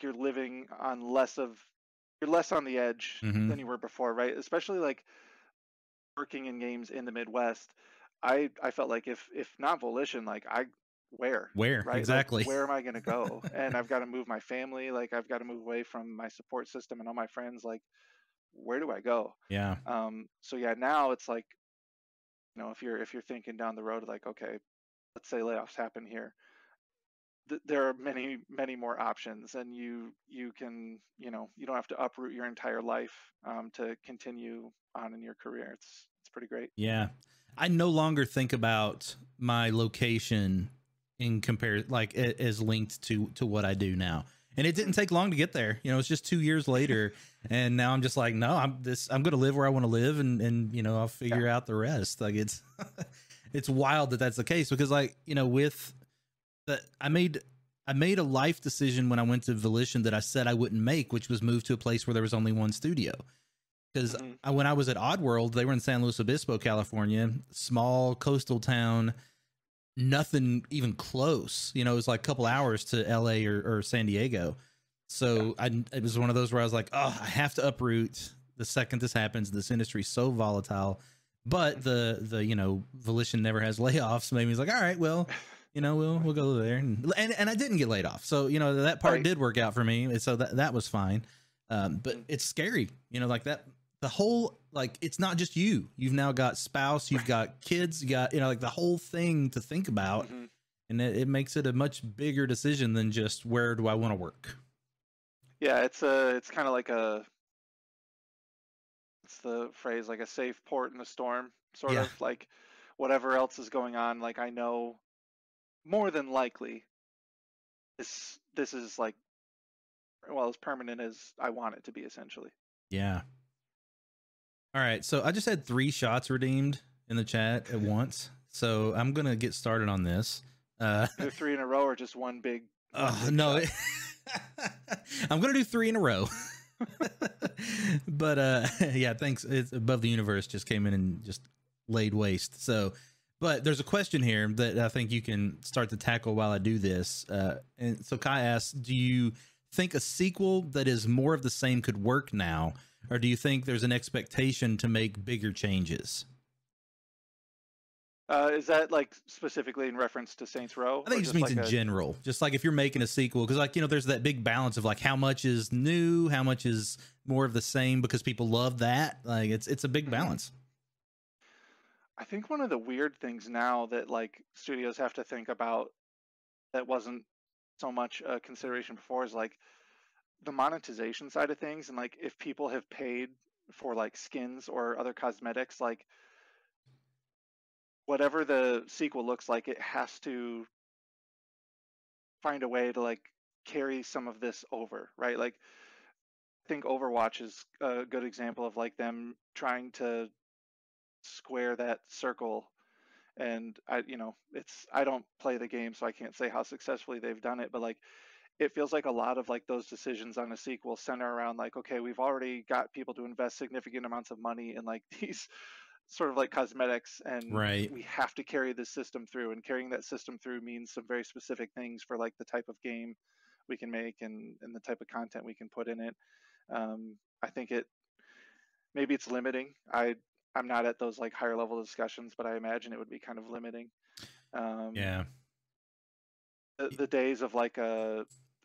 Speaker 2: you're less on the edge
Speaker 1: Hmm.
Speaker 2: than you were before, right? Especially like working in games in the Midwest. I felt like if not Volition, like I where,
Speaker 1: Where
Speaker 2: right? Like
Speaker 1: exactly?
Speaker 2: where am I gonna go? And I've got to move my family, like I've got to move away from my support system and all my friends, like where do I go?
Speaker 1: Yeah,
Speaker 2: So yeah, now it's like, you know, if you're thinking down the road, like, okay, let's say layoffs happen here, there are many more options, and you can, you know, you don't have to uproot your entire life to continue on in your career. It's pretty great.
Speaker 1: yeah. I no longer think about my location in compare like as linked to what I do now. And it didn't
Speaker 2: Mm.
Speaker 1: take long to get there. You know, it's just 2 years later, and now I'm just like, no, I'm going to live where I want to live, and you know, I'll
Speaker 2: Yeah.
Speaker 1: figure out the rest. Like it's it's wild that that's the case because like you know with that I made a life decision when I went to Volition that I said I wouldn't make, which was move to a place where there was only one studio. Because
Speaker 2: Hmm.
Speaker 1: when I was at Oddworld, they were in San Luis Obispo, California, small coastal town, nothing even close. You know, it was like a couple hours to LA or San Diego.
Speaker 2: Yeah.
Speaker 1: So it was one of those where I was like, oh, I have to uproot the second this happens. This industry's so volatile. But
Speaker 2: Hmm.
Speaker 1: the you know Volition never has layoffs. Maybe he's like, all right, well, you know, we'll go there, and I didn't get laid off. So you know that part
Speaker 2: Right.
Speaker 1: did work out for me. So that was fine. But
Speaker 2: Mhm.
Speaker 1: it's scary, you know, like that. The whole like it's not just you. You've now got spouse, you've got kids, you got you know like the whole thing to think about,
Speaker 2: Mhm.
Speaker 1: and it makes it a much bigger decision than just where do I want to work.
Speaker 2: Yeah, it's kind of like a, it's the phrase, like a safe port in a storm, sort
Speaker 1: Yeah,
Speaker 2: of like whatever else is going on, like I know more than likely this is like, well, as permanent as I want it to be, essentially.
Speaker 1: yeah. All right, so I just had 3 shots redeemed in the chat at once, so I'm gonna get started on this.
Speaker 2: Either three in a row or just one big
Speaker 1: No,
Speaker 2: shot.
Speaker 1: I'm gonna do 3 in a row. But yeah, thanks. It's Above the Universe just came in and just laid waste. So, but there's a question here that I think you can start to tackle while I do this. And so Kai asks, do you think a sequel that is more of the same could work now, or do you think there's an expectation to make bigger changes?
Speaker 2: Is that like specifically in reference to Saints Row
Speaker 1: I think
Speaker 2: or
Speaker 1: it just
Speaker 2: just
Speaker 1: means
Speaker 2: like
Speaker 1: in
Speaker 2: a?
Speaker 1: general, just like if you're making a sequel, because like you know, there's that big balance of like how much is new, how much is more of the same because people love that. Like it's a big
Speaker 2: Mhm.
Speaker 1: balance.
Speaker 2: I think one of the weird things now that like studios have to think about that wasn't so much a consideration before is like the monetization side of things, and like if people have paid for like skins or other cosmetics, like whatever the sequel looks like, it has to find a way to like carry some of this over, right? Like I think Overwatch is a good example of like them trying to square that circle. And I, you know, it's, I don't play the game, so I can't say how successfully they've done it, but like it feels like a lot of like those decisions on a sequel center around like, okay, we've already got people to invest significant amounts of money in like these sort of like cosmetics, and
Speaker 1: Right.
Speaker 2: we have to carry this system through, and carrying that system through means some very specific things for like the type of game we can make and the type of content we can put in it. I think it, maybe it's limiting. I'm not at those like higher level discussions, but I imagine it would be kind of limiting. Um,
Speaker 1: Yeah.
Speaker 2: the days of like a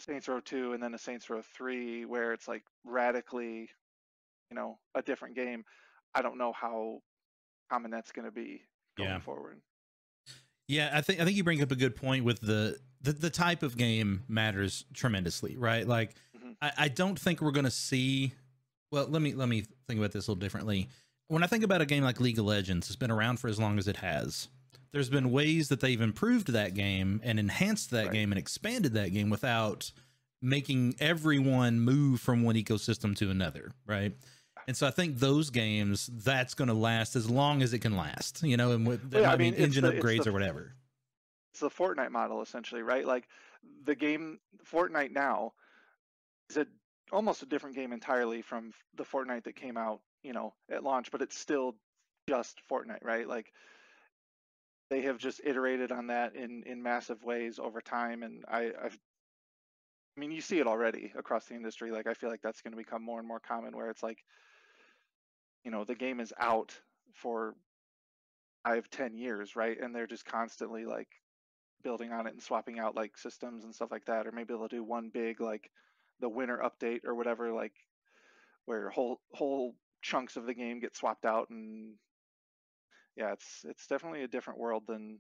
Speaker 2: Saints Row 2 and then a Saints Row 3 where it's like radically, a different game. I don't know how common that's going to be
Speaker 1: Yeah.
Speaker 2: going forward.
Speaker 1: Yeah, I think you bring up a good point with the type of game matters tremendously, right? Like I don't think we're going to see. Well, let me think about this a little differently. When I think about a game like League of Legends, it's been around for as long as it has. There's been ways that they've improved that game and enhanced that game and expanded that game without making everyone move from one ecosystem to another, right? And so I think those games, that's going to last as long as it can last, and that might mean engine upgrades or whatever.
Speaker 2: It's the Fortnite model essentially, right? Like the game Fortnite now is almost a different game entirely from the Fortnite that came out, at launch, but it's still just Fortnite, right? Like they have just iterated on that in massive ways over time, and I mean, you see it already across the industry. Like I feel like that's going to become more and more common, where it's like, the game is out for 5-10 years, right? And they're just constantly like building on it and swapping out like systems and stuff like that, or maybe they'll do one big like the winter update or whatever, like where whole chunks of the game get swapped out. And yeah, it's definitely a different world than,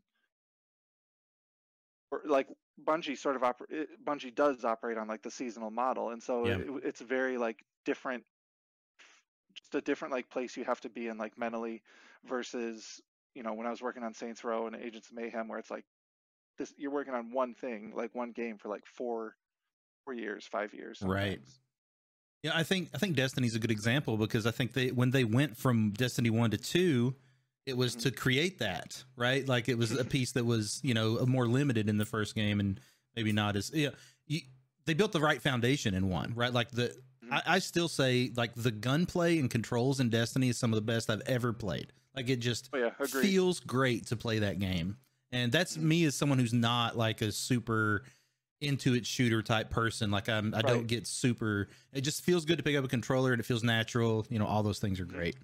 Speaker 2: or like Bungie Bungie does operate on like the seasonal model, and so it's very like different, just a different like place you have to be in like mentally versus when I was working on Saints Row and Agents of Mayhem, where it's like this, you're working on one thing, like one game for like 4 years, 5 years sometimes.
Speaker 1: Right. Yeah, I think Destiny's a good example, because I think when they went from Destiny 1 to 2, it was to create that, right? Like it was a piece that was, more limited in the first game and maybe not as, they built the right foundation in 1, right? Like I still say like the gunplay and controls in Destiny is some of the best I've ever played. Like it just feels great to play that game. And that's me as someone who's not like a super into it shooter type person. Like I don't get super, it just feels good to pick up a controller and it feels natural. All those things are great.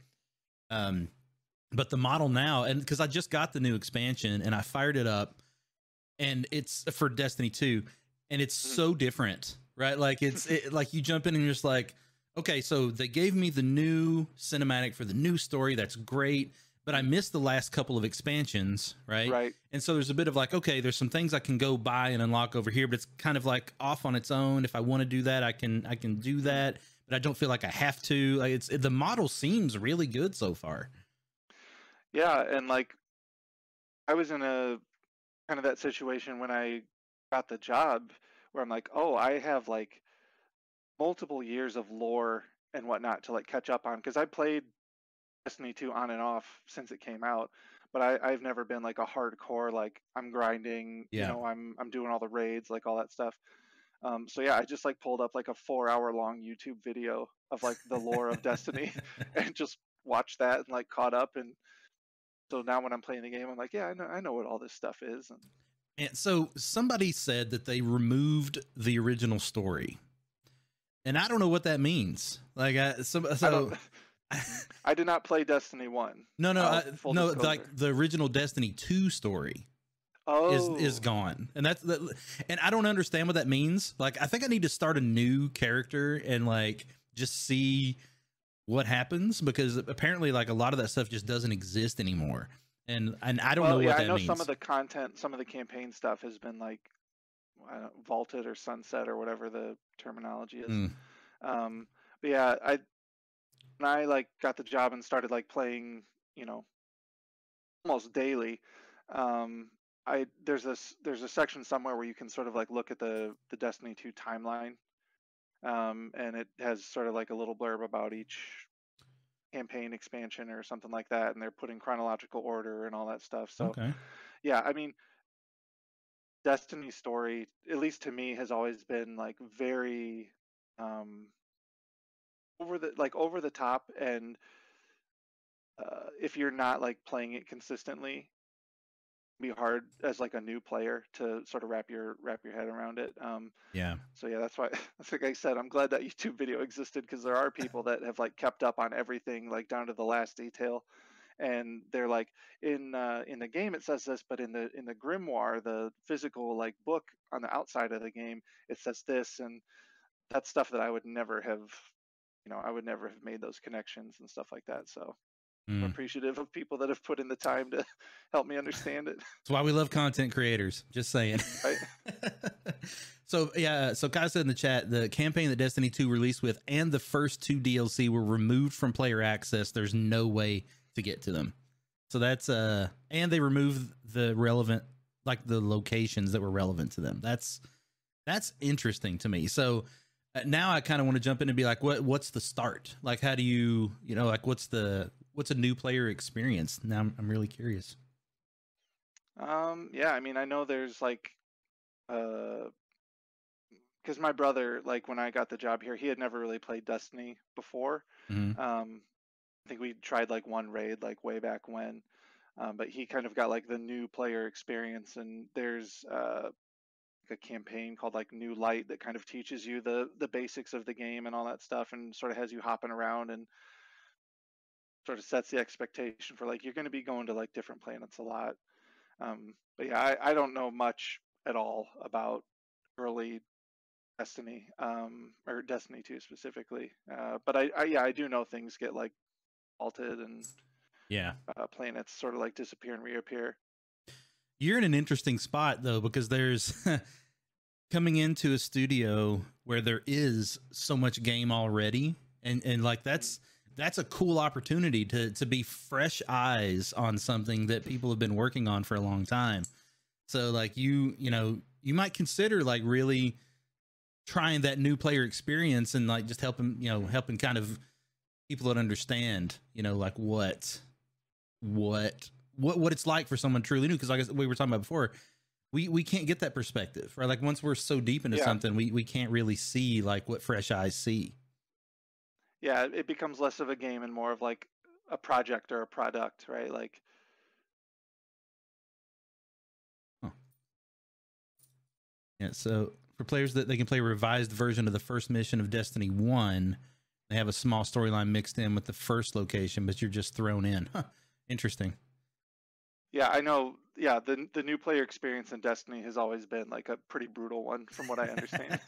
Speaker 1: But the model now, and because I just got the new expansion and I fired it up, and it's for Destiny 2, and it's so different, right? Like like you jump in and you're just like, okay, so they gave me the new cinematic for the new story. That's great. But I missed the last couple of expansions, right?
Speaker 2: Right.
Speaker 1: And so there's a bit of like, okay, there's some things I can go buy and unlock over here, but it's kind of like off on its own. If I want to do that, I can do that, but I don't feel like I have to. Like the model seems really good so far.
Speaker 2: Yeah, and like I was in a kind of that situation when I got the job where I'm like, oh, I have like multiple years of lore and whatnot to like catch up on, because I played Destiny 2 on and off since it came out, but I've never been like a hardcore like I'm grinding, I'm doing all the raids, like all that stuff. So yeah, I just like pulled up like a 4-hour long YouTube video of like the lore of Destiny and just watched that and like caught up. And so now when I'm playing the game, I'm like, yeah, I know what all this stuff is.
Speaker 1: And so somebody said that they removed the original story, and I don't know what that means. Like,
Speaker 2: I did not play Destiny 1.
Speaker 1: No, like the original Destiny 2 story is gone, and and I don't understand what that means. Like, I think I need to start a new character and like just see what happens, because apparently like a lot of that stuff just doesn't exist anymore, and I don't know what that means. I know
Speaker 2: some of the content, some of the campaign stuff has been like vaulted or sunset or whatever the terminology is. But yeah, when I like got the job and started like playing, almost daily, there's a section somewhere where you can sort of like look at the Destiny 2 timeline, and it has sort of like a little blurb about each campaign expansion or something like that, and they're putting chronological order and all that stuff. So yeah, I mean, Destiny's story, at least to me, has always been like very over the top, and if you're not like playing it consistently, be hard as like a new player to sort of wrap your head around it. So yeah, that's why, like I said, I'm glad that YouTube video existed, because there are people that have like kept up on everything like down to the last detail, and they're like, in the game it says this, but in the grimoire, the physical like book on the outside of the game, it says this. And that's stuff that I would never have, I would never have made those connections and stuff like that. So I'm
Speaker 1: Mm.
Speaker 2: appreciative of people that have put in the time to help me understand it.
Speaker 1: That's why we love content creators. Just saying.
Speaker 2: Right.
Speaker 1: So yeah, so Kai said in the chat, the campaign that Destiny 2 released with and the first 2 DLC were removed from player access. There's no way to get to them. So that's and they removed the relevant, like the locations that were relevant to them. That's interesting to me. So now I kind of want to jump in and be like, what's the start? Like, how do you know, like what's a new player experience? Now I'm really curious.
Speaker 2: Yeah, I mean, I know there's like, because my brother, like when I got the job here, he had never really played Destiny before.
Speaker 1: Mm-hmm.
Speaker 2: I think we tried like one raid like way back when, but he kind of got like the new player experience. And there's a campaign called like New Light that kind of teaches you the basics of the game and all that stuff, and sort of has you hopping around and sort of sets the expectation for like you're going to be going to like different planets a lot. But yeah, I don't know much at all about early Destiny, or Destiny 2 specifically. But I do know things get like altered and
Speaker 1: Yeah.
Speaker 2: Planets sort of like disappear and reappear.
Speaker 1: You're in an interesting spot though, because there's coming into a studio where there is so much game already, and like that's a cool opportunity to be fresh eyes on something that people have been working on for a long time. So like you might consider like really trying that new player experience and like just helping kind of people that understand, like what it's like for someone truly new. Because like we were talking about before, we can't get that perspective, right? Like once we're so deep into something, we can't really see like what fresh eyes see.
Speaker 2: Yeah, it becomes less of a game and more of like a project or a product, right? Like,
Speaker 1: yeah. So for players that they can play a revised version of the first mission of Destiny 1, they have a small storyline mixed in with the first location, but you're just thrown in. Huh. Interesting.
Speaker 2: Yeah, I know. Yeah, the new player experience in Destiny has always been like a pretty brutal one, from what I understand.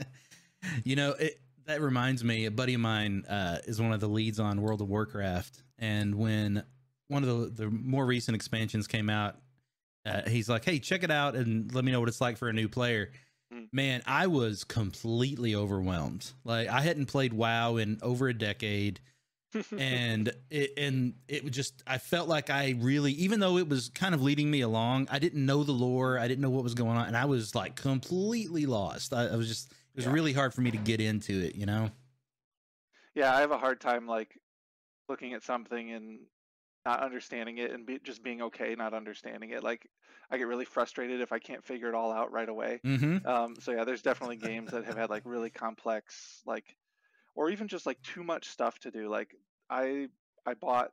Speaker 1: That reminds me, a buddy of mine is one of the leads on World of Warcraft, and when one of the more recent expansions came out, he's like, "Hey, check it out and let me know what it's like for a new player." Man, I was completely overwhelmed. Like I hadn't played WoW in over a decade. And it just, I felt like I really, even though it was kind of leading me along, I didn't know the lore, I didn't know what was going on, and I was like completely lost. I was just, it was really hard for me to get into it,
Speaker 2: Yeah, I have a hard time like looking at something and not understanding it and just being okay not understanding it. Like I get really frustrated if I can't figure it all out right away. So yeah, there's definitely games that have had like really complex, like, or even just like too much stuff to do. Like I bought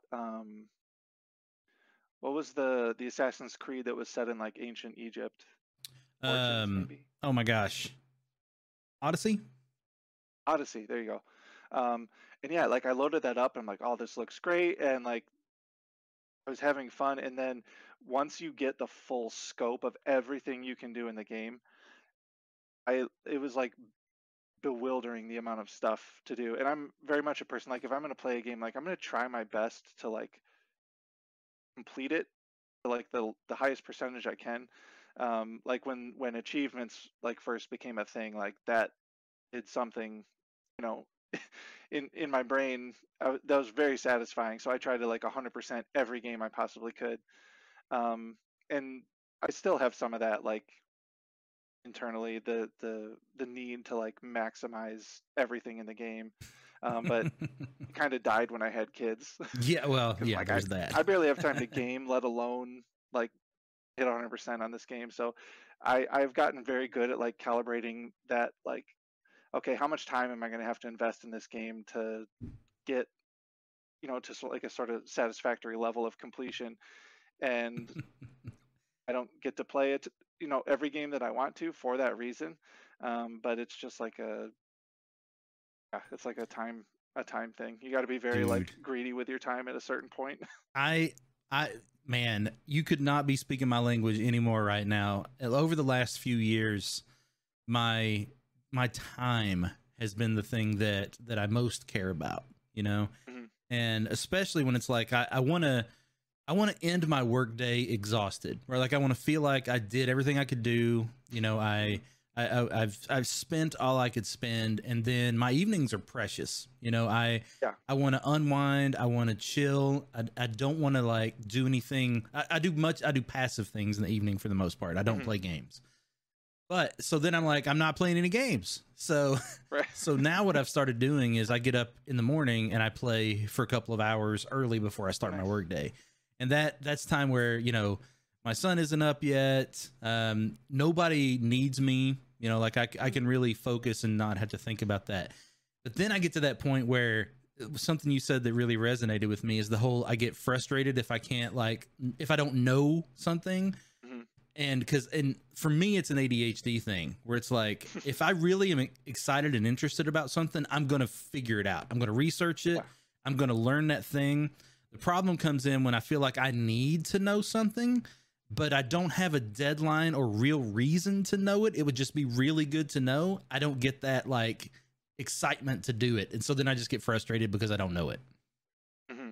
Speaker 2: what was the Assassin's Creed that was set in like ancient Egypt? Origins, maybe.
Speaker 1: Oh my gosh, Odyssey.
Speaker 2: There you go. And yeah, like I loaded that up and I'm like, oh, this looks great, and like I was having fun. And then once you get the full scope of everything you can do in the game, it was like bewildering the amount of stuff to do. And I'm very much a person like if I'm going to play a game, like I'm going to try my best to like complete it to like the highest percentage I can. Like when achievements like first became a thing, like that did something, you know, in my brain that was very satisfying. So I tried to like 100% every game I possibly could. And I still have some of that like internally, the need to like maximize everything in the game. But it kind of died when I had kids.
Speaker 1: Yeah, well, yeah,
Speaker 2: like
Speaker 1: there's that.
Speaker 2: I barely have time to game, let alone like hit 100% on this game. So I've gotten very good at like calibrating that, like, okay, how much time am I going to have to invest in this game to get, to like a sort of satisfactory level of completion. And I don't get to play it, every game that I want to for that reason. But it's just like it's like a time a time thing. You got to be very like
Speaker 1: Dude.
Speaker 2: greedy with your time at a certain point.
Speaker 1: I, man, you could not be speaking my language anymore right now. Over the last few years, my time has been the thing that I most care about, you know,
Speaker 2: Mhm.
Speaker 1: and especially when it's like I want to end my workday exhausted, or like I want to feel like I did everything I could do. You know, I've spent all I could spend, and then my evenings are precious. You know,
Speaker 2: Yeah.
Speaker 1: I want to unwind. I want to chill. I don't want to like do anything. I do passive things in the evening for the most part. I don't
Speaker 2: Mhm.
Speaker 1: play games. But so then I'm like, I'm not playing any games. So
Speaker 2: Right.
Speaker 1: so now what I've started doing is I get up in the morning and I play for a couple of hours early before I start my
Speaker 2: Nice.
Speaker 1: work day. And that's time where, you know, my son isn't up yet. Nobody needs me, you know, like I can really focus and not have to think about that. But then I get to that point where something you said that really resonated with me is the whole I get frustrated if I can't like if I don't know something.
Speaker 2: Mhm.
Speaker 1: And for me it's an ADHD thing where it's like if I really am excited and interested about something, I'm going to figure it out. I'm going to research it.
Speaker 2: Yeah.
Speaker 1: I'm going to learn that thing. The problem comes in when I feel like I need to know something, but I don't have a deadline or real reason to know it. It would just be really good to know. I don't get that like excitement to do it. And so then I just get frustrated because I don't know it.
Speaker 2: Mhm.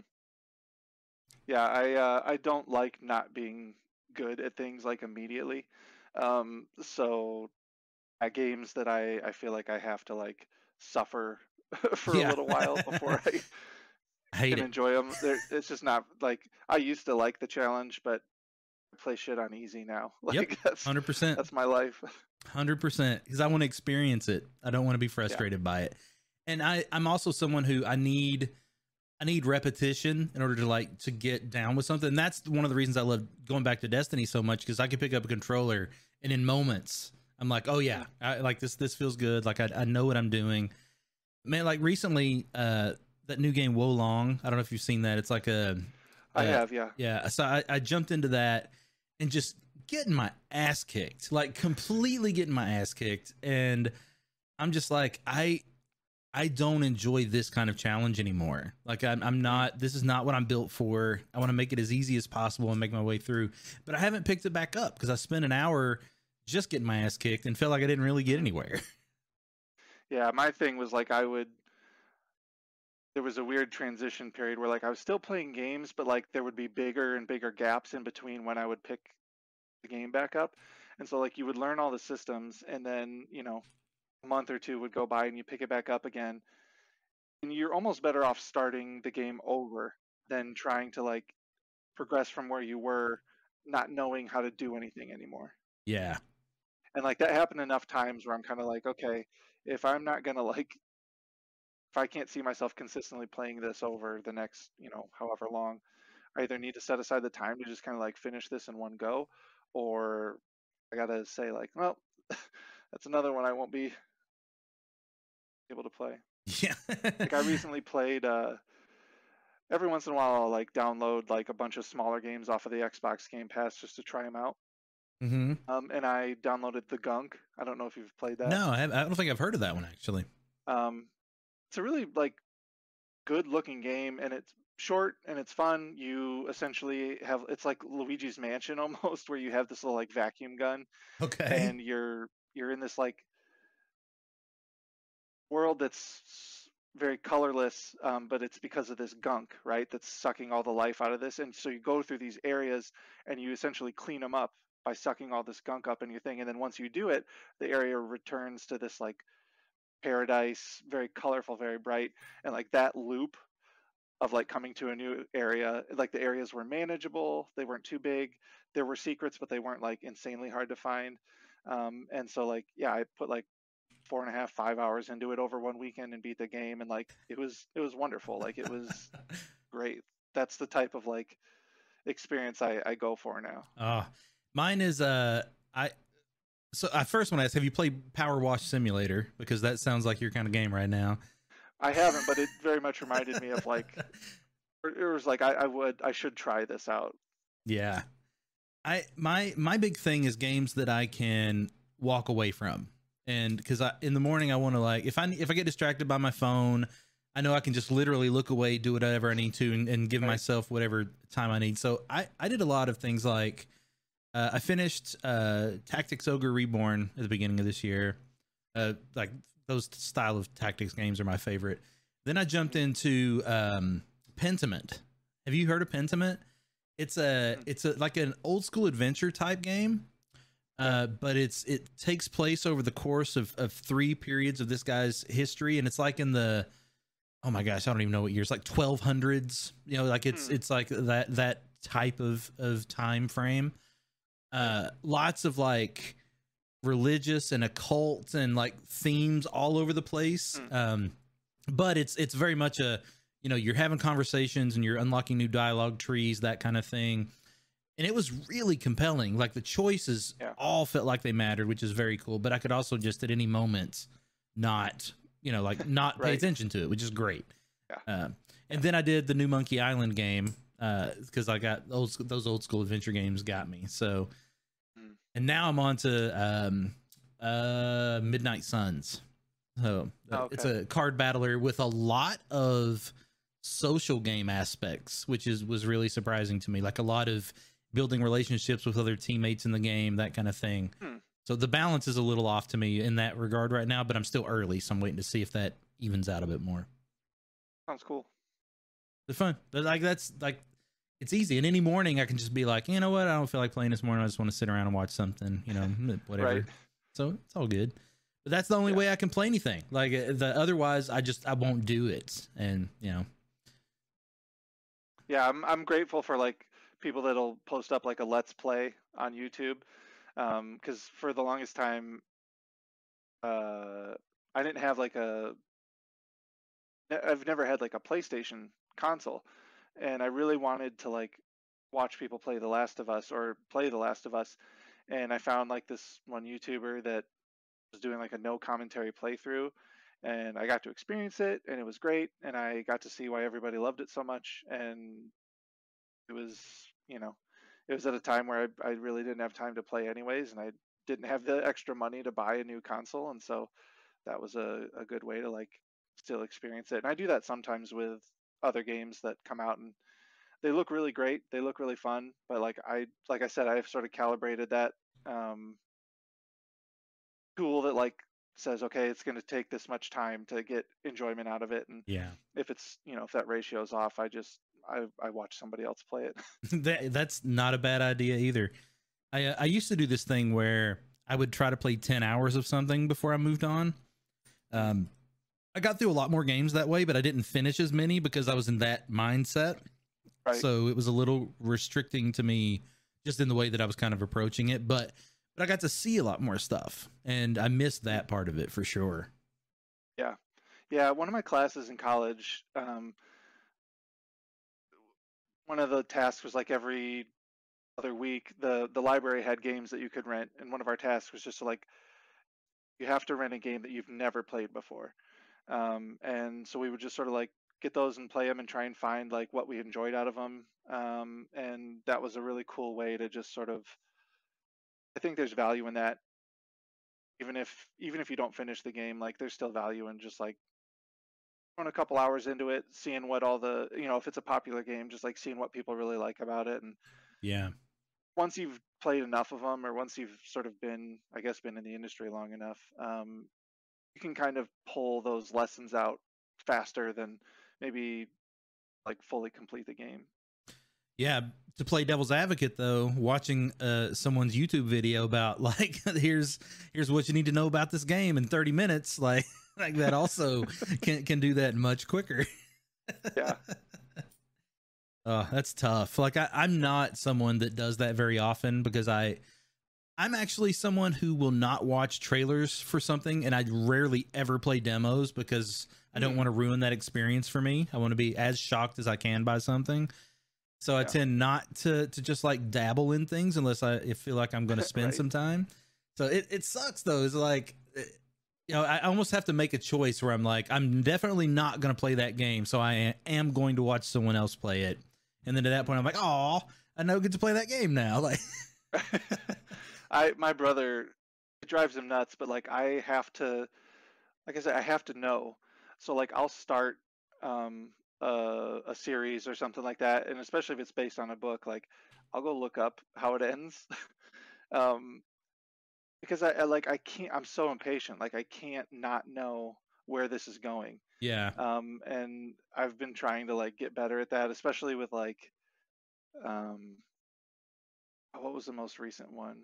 Speaker 2: Yeah, I don't like not being good at things like immediately. So at games that I feel like I have to like suffer for a
Speaker 1: Yeah.
Speaker 2: little while before I
Speaker 1: I hate
Speaker 2: can
Speaker 1: it.
Speaker 2: enjoy them. It's just not like I used to like the challenge, but I play shit on easy now.
Speaker 1: Yep.
Speaker 2: Like
Speaker 1: 100%.
Speaker 2: that's my life.
Speaker 1: 100%, because I want to experience it. I don't want to be
Speaker 2: Yeah.
Speaker 1: frustrated by it. And I'm also someone who I need repetition in order to like to get down with something. And that's one of the reasons I love going back to Destiny so much, because I can pick up a controller and in moments I'm like, oh yeah,
Speaker 2: Mhm.
Speaker 1: I like this feels good. Like I know what I'm doing. Man, like recently, that new game Wo Long. I don't know if you've seen that. It's like
Speaker 2: I
Speaker 1: uh
Speaker 2: have, yeah.
Speaker 1: yeah. So I jumped into that and just getting my ass kicked, like completely getting my ass kicked, and I'm just like I don't enjoy this kind of challenge anymore. Like I'm
Speaker 2: Mhm.
Speaker 1: not. This is not what I'm built for. I want to make it as easy as possible and make my way through. But I haven't picked it back up because I spent an hour just getting my ass kicked and felt like I didn't really get
Speaker 2: Mhm.
Speaker 1: anywhere.
Speaker 2: Yeah, my thing was like there was a weird transition period where like I was still playing games, but like there would be bigger and bigger gaps in between when I would pick the game back up. And so like you would learn all the systems and then, a month or two would go by and you pick it back up again. And you're almost better off starting the game over than trying to like progress from where you were not knowing how to do anything anymore.
Speaker 1: Yeah,
Speaker 2: And like that happened enough times where I'm kind of like, okay, if I'm not going to like if I can't see myself consistently playing this over the next, however long, I either need to set aside the time to just kind of like finish this in one go, or I gotta say like, well, that's another one I won't be able to play.
Speaker 1: yeah.
Speaker 2: Like I recently played. Every once in a while, I'll like download like a bunch of smaller games off of the Xbox Game Pass just to try them out.
Speaker 1: hmm
Speaker 2: And I downloaded The Gunk. I don't know if you've played that.
Speaker 1: No, I don't think I've heard of that one actually.
Speaker 2: Um, it's a really like good looking game, and it's short and it's fun. You essentially have it's like Luigi's Mansion almost, where you have this little like vacuum gun,
Speaker 1: Okay.
Speaker 2: and you're in this like world that's very colorless, but it's because of this gunk, right? That's sucking all the life out of this. And so you go through these areas and you essentially clean them up by sucking all this gunk up in your thing. And then once you do it, the area returns to this like paradise, very colorful, very bright. And like that loop of like coming to a new area, like the areas were manageable, they weren't too big. There were secrets, but they weren't like insanely hard to find. And so like, yeah, I put like 4.5, 5 hours into it over one weekend and beat the game, and like it was wonderful. Like it was great. That's the type of like experience I go for now.
Speaker 1: Oh, mine is I so I first want to ask, have you played Power Wash Simulator? Because that sounds like your kind of game right now.
Speaker 2: I haven't, but it very much reminded me of like it was like I should try this out.
Speaker 1: Yeah. My big thing is games that I can walk away from. And because I in the morning I want to like if I get distracted by my phone, I know I can just literally look away, do whatever I need to, and give
Speaker 2: Right.
Speaker 1: myself whatever time I need. So I did a lot of things like I finished Tactics Ogre Reborn at the beginning of this year. Like those style of tactics games are my favorite. Then I jumped into Pentiment. Have you heard of Pentiment? It's a like an old school adventure type game. But it takes place over the course of 3 periods of this guy's history, and it's like in the, oh my gosh, I don't even know what years, like 1200s, you know, like it's like that type of time frame. Lots of like religious and occult and like themes all over the place. But it's very much a, you know, you're having conversations and you're unlocking new dialogue trees, that kind of thing. And it was really compelling. Like the choices all felt like they mattered, which is very cool. But I could also just at any moment not, you know, like not pay attention to it, which is great. And then I did the new Monkey Island game because I got those old school adventure games got me. So, and now I'm on to Midnight Suns. So it's a card battler with a lot of social game aspects, which was really surprising to me. Like a lot of building relationships with other teammates in the game, that kind of thing. So the balance is a little off to me in that regard right now, but I'm still early, so I'm waiting to see if that evens out a bit more.
Speaker 2: Sounds cool.
Speaker 1: It's fun. Like that's like, it's easy. And any morning I can just be like, you know what, I don't feel like playing this morning. I just want to sit around and watch something, you know, whatever. So it's all good. But that's the only way I can play anything. Like otherwise I won't do it. And you know.
Speaker 2: Yeah, I'm grateful for like people that'll post up like a let's play on YouTube, because for the longest time, I didn't have like I've never had like a PlayStation console, and I really wanted to like watch people play The Last of Us or play The Last of Us, and I found like this one YouTuber that was doing like a no commentary playthrough, and I got to experience it, and it was great, and I got to see why everybody loved it so much, and it was, you know, it was at a time where I really didn't have time to play anyways, and I didn't have the extra money to buy a new console, and so that was a good way to like still experience it. And I do that sometimes with other games that come out and they look really great, they look really fun, but like I said, I've sort of calibrated that tool that like says, okay, it's going to take this much time to get enjoyment out of it, and if it's, you know, if that ratio is off, I watch somebody else play it.
Speaker 1: That's not a bad idea either. I used to do this thing where I would try to play 10 hours of something before I moved on. I got through a lot more games that way, but I didn't finish as many because I was in that mindset. So it was a little restricting to me just in the way that I was kind of approaching it. But I got to see a lot more stuff, and I missed that part of it for sure.
Speaker 2: Yeah. One of my classes in college, one of the tasks was like every other week, the library had games that you could rent, and one of our tasks was just to like, you have to rent a game that you've never played before. And so we would just sort of like get those and play them and try and find like what we enjoyed out of them. And that was a really cool way to just sort of, I think there's value in that. Even if you don't finish the game, like there's still value in just like throwing a couple hours into it, seeing what all the, you know, if it's a popular game, just like seeing what people really like about it. And once you've played enough of them, or once you've sort of been, I guess, been in the industry long enough, you can kind of pull those lessons out faster than maybe like fully complete the game.
Speaker 1: Yeah, to play devil's advocate though, watching someone's YouTube video about like here's what you need to know about this game in 30 minutes, like that also can do that much quicker.
Speaker 2: Yeah.
Speaker 1: Oh, that's tough. Like I'm not someone that does that very often because I'm actually someone who will not watch trailers for something, and I rarely ever play demos because I don't want to ruin that experience for me. I want to be as shocked as I can by something. So I tend not to just like dabble in things unless I feel like I'm going to spend some time. So it sucks though. It's like, you know, I almost have to make a choice where I'm like, I'm definitely not going to play that game. So I am going to watch someone else play it. And then at that point I'm like, oh, I now get to play that game now. Like,
Speaker 2: my brother, it drives him nuts, but like I have to, like I said, I have to know. So like I'll start a series or something like that, and especially if it's based on a book, like I'll go look up how it ends. um, because I can't. I'm so impatient. Like I can't not know where this is going.
Speaker 1: Yeah.
Speaker 2: And I've been trying to like get better at that, especially with like um, what was the most recent one?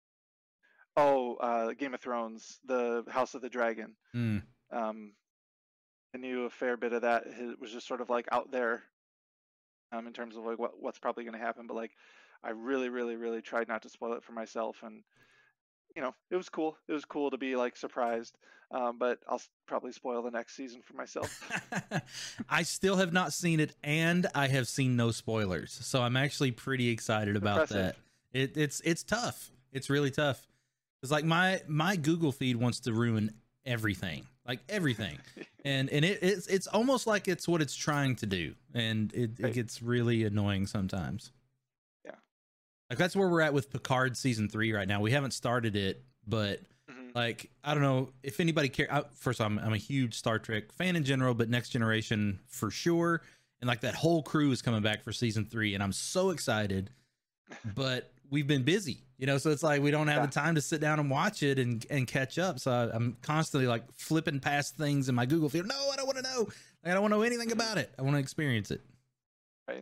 Speaker 2: Oh, Game of Thrones, the House of the Dragon.
Speaker 1: Mm.
Speaker 2: Um, I knew a fair bit of that. It was just sort of like out there, in terms of like what's probably going to happen. But like, I really, really, really tried not to spoil it for myself, and it was cool. It was cool to be like surprised. But I'll probably spoil the next season for myself.
Speaker 1: I still have not seen it, and I have seen no spoilers, so I'm actually pretty excited about
Speaker 2: Impressive.
Speaker 1: that. It's tough. It's really tough. It's like my Google feed wants to ruin everything, like everything, and it's almost like it's what it's trying to do, and it
Speaker 2: Right.
Speaker 1: gets really annoying sometimes.
Speaker 2: Yeah.
Speaker 1: Like that's where we're at with Picard season 3 right now. We haven't started it, but
Speaker 2: Mhm.
Speaker 1: like I don't know if anybody care. First, I'm a huge Star Trek fan in general, but Next Generation for sure. And like that whole crew is coming back for season 3, and I'm so excited. But we've been busy, so it's like we don't have
Speaker 2: Yeah.
Speaker 1: the time to sit down and watch it and catch up. So I'm constantly like flipping past things in my Google feed. No, I don't want to know. I don't want to know anything about it. I want to experience it.
Speaker 2: Right.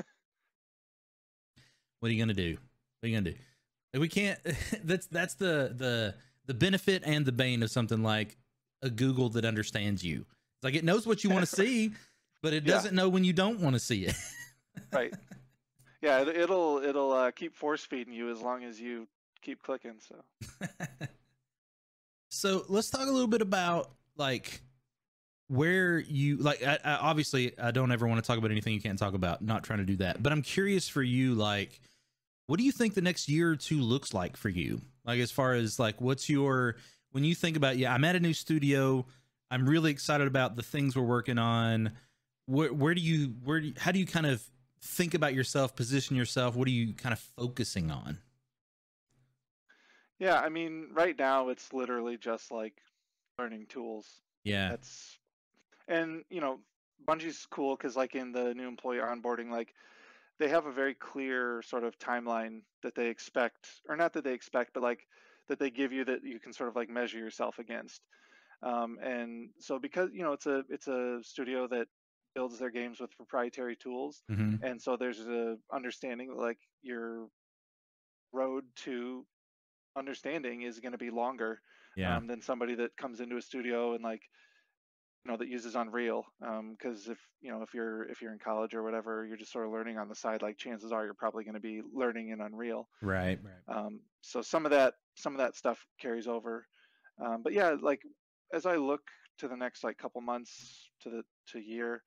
Speaker 1: What are you gonna do? What are you gonna do? We can't. That's the benefit and the bane of something like a Google that understands you. It's like it knows what you want to see, but it
Speaker 2: Yeah.
Speaker 1: doesn't know when you don't want to see it.
Speaker 2: Right. Yeah. It'll keep force feeding you as long as you keep clicking. So.
Speaker 1: So let's talk a little bit about like where you like. Obviously, I don't ever want to talk about anything you can't talk about. Not trying to do that, but I'm curious for you, like. What do you think the next year or two looks like for you? Like, as far as like, what's your, when you think about, I'm at a new studio, I'm really excited about the things we're working on. How do you kind of think about yourself, position yourself? What are you kind of focusing on?
Speaker 2: Yeah. I mean, right now it's literally just like learning tools.
Speaker 1: Yeah.
Speaker 2: And Bungie's cool because like in the new employee onboarding, like they have a very clear sort of timeline that they expect, or not that they expect, but like that they give you that you can sort of like measure yourself against. And so because it's a studio that builds their games with proprietary tools,
Speaker 1: Mm-hmm.
Speaker 2: and so there's a understanding that like your road to understanding is going to be longer
Speaker 1: Yeah.
Speaker 2: than somebody that comes into a studio and like that uses Unreal. Because if you're in college or whatever, you're just sort of learning on the side. Like chances are you're probably going to be learning in Unreal.
Speaker 1: Right. Right.
Speaker 2: So some of that stuff carries over. But yeah, like as I look to the next like couple months to year,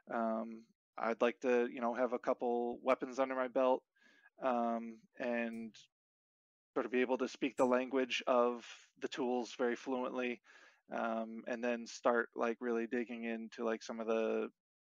Speaker 2: I'd like to have a couple weapons under my belt, and sort of be able to speak the language of the tools very fluently, and then start like really digging into like some of the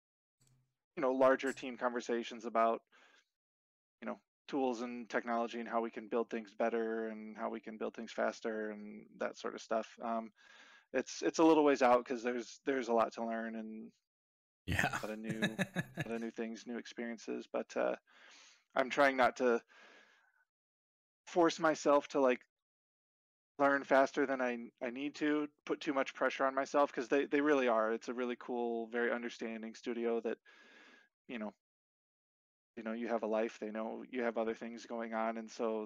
Speaker 2: larger team conversations about you know tools and technology and how we can build things better and how we can build things faster and that sort of stuff. It's a little ways out because there's a lot to learn and
Speaker 1: Yeah.
Speaker 2: a lot of new things, new experiences. But I'm trying not to force myself to like learn faster than I need to, put too much pressure on myself because they really are. It's a really cool, very understanding studio that you know you have a life. They know you have other things going on, and so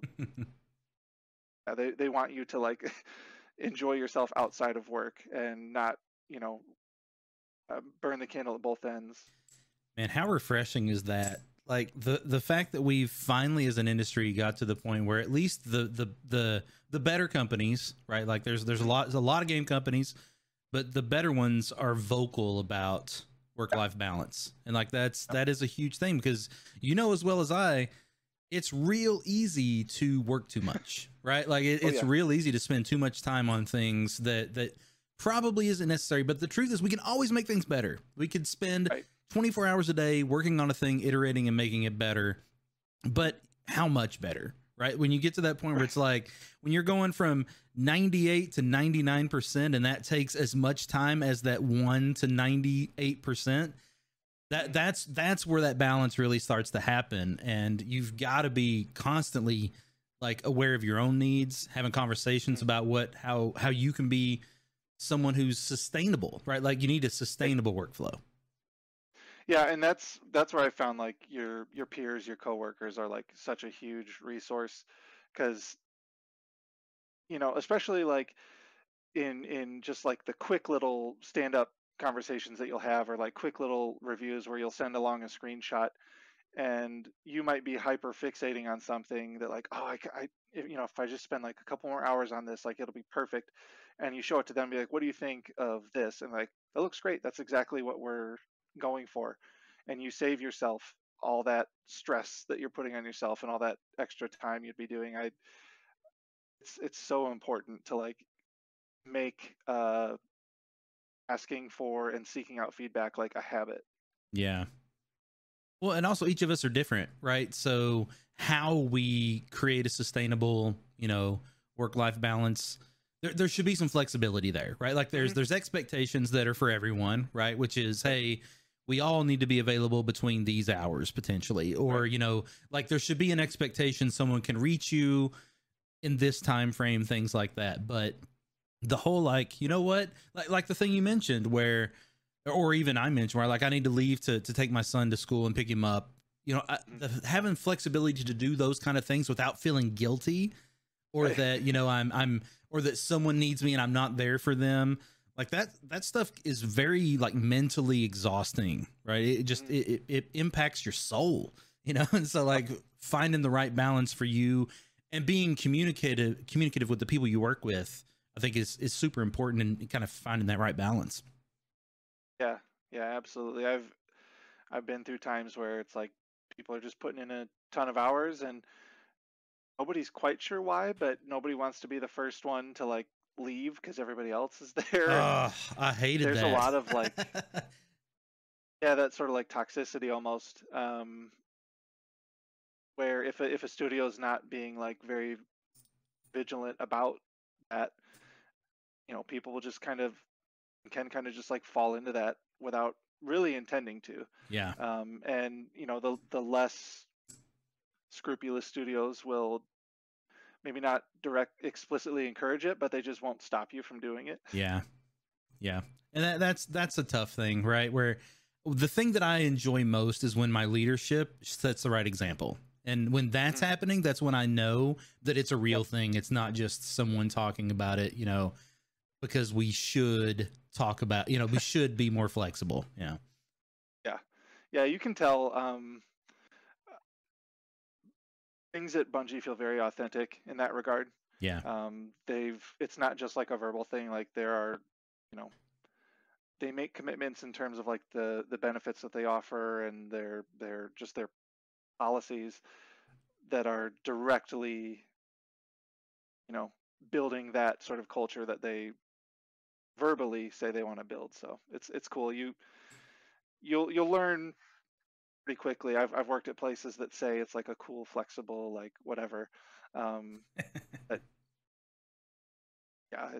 Speaker 2: they want you to like enjoy yourself outside of work and not you know burn the candle at both ends.
Speaker 1: Man, how refreshing is that? Like the fact that we've finally, as an industry, got to the point where at least the better companies, right? Like there's a lot of game companies, but the better ones are vocal about work-life balance, and like that is a huge thing because as well as I, it's real easy to work too much, right? Like it's
Speaker 2: Yeah.
Speaker 1: real easy to spend too much time on things that probably isn't necessary. But the truth is, we can always make things better. We could spend
Speaker 2: Right.
Speaker 1: 24 hours a day working on a thing, iterating and making it better. But how much better, right? When you get to that point where it's like when you're going from 98 to 99%, and that takes as much time as that 1 to 98%,
Speaker 2: Mhm.
Speaker 1: That's where that balance really starts to happen, and you've got to be constantly like aware of your own needs, having conversations
Speaker 2: Mhm.
Speaker 1: about what how you can be someone who's sustainable, right? Like you need a
Speaker 2: Like,
Speaker 1: sustainable workflow.
Speaker 2: yeah, and that's where I found like your peers, your coworkers are like such a huge resource, because especially like in just like the quick little stand up conversations that you'll have, or like quick little reviews where you'll send along a screenshot, and you might be hyper fixating on something that like, oh, if I just spend like a couple more hours on this, like it'll be perfect. And you show it to them, be like, what do you think of this? And like, that looks great, that's exactly what we're going for. And you save yourself all that stress that you're putting on yourself and all that extra time you'd be doing. It's so important to like make asking for and seeking out feedback like a habit.
Speaker 1: Yeah. Well, and also each of us are different, right? So how we create a sustainable, work life balance, there should be some flexibility there, right? Like
Speaker 2: Hmm.
Speaker 1: there's expectations that are for everyone, right? Which is, hey, we all need to be available between these hours potentially,
Speaker 2: Right.
Speaker 1: or like there should be an expectation someone can reach you in this time frame, things like that. But the whole like, you know what, like the thing you mentioned where, or even I mentioned where like I need to leave to take my son to school and pick him up,
Speaker 2: Mhm.
Speaker 1: having flexibility to do those kind of things without feeling guilty, or
Speaker 2: Right.
Speaker 1: that I'm or that someone needs me and I'm not there for them, like that stuff is very like mentally exhausting, right? It just
Speaker 2: Mhm.
Speaker 1: it impacts your soul, and so like finding the right balance for you and being communicative with the people you work with, I think is super important in kind of finding that right balance.
Speaker 2: Yeah, yeah, absolutely. I've been through times where it's like people are just putting in a ton of hours and nobody's quite sure why, but nobody wants to be the first one to like leave because everybody else is there. And
Speaker 1: Oh, I hated
Speaker 2: there's a
Speaker 1: that.
Speaker 2: lot of like, yeah, that sort of like toxicity almost, where if a studio is not being like very vigilant about that, people will just can kind of just like fall into that without really intending to.
Speaker 1: Yeah.
Speaker 2: And the less scrupulous studios will maybe not direct explicitly encourage it, but they just won't stop you from doing it.
Speaker 1: Yeah. Yeah. And that's a tough thing, right? Where the thing that I enjoy most is when my leadership sets the right example. And when that's
Speaker 2: Mhm.
Speaker 1: happening, that's when I know that it's a
Speaker 2: Yep.
Speaker 1: real thing. It's not just someone talking about it, because we should talk about, we should be more flexible. Yeah.
Speaker 2: Yeah. Yeah, you can tell, things at Bungie feel very authentic in that regard.
Speaker 1: Yeah.
Speaker 2: It's not just like a verbal thing. Like there are, you know, they make commitments in terms of like the benefits that they offer and their policies that are directly, you know, building that sort of culture that they verbally say they want to build. So it's cool. You'll learn pretty quickly. I've worked at places that say it's like a cool, flexible, like whatever. Um, but yeah,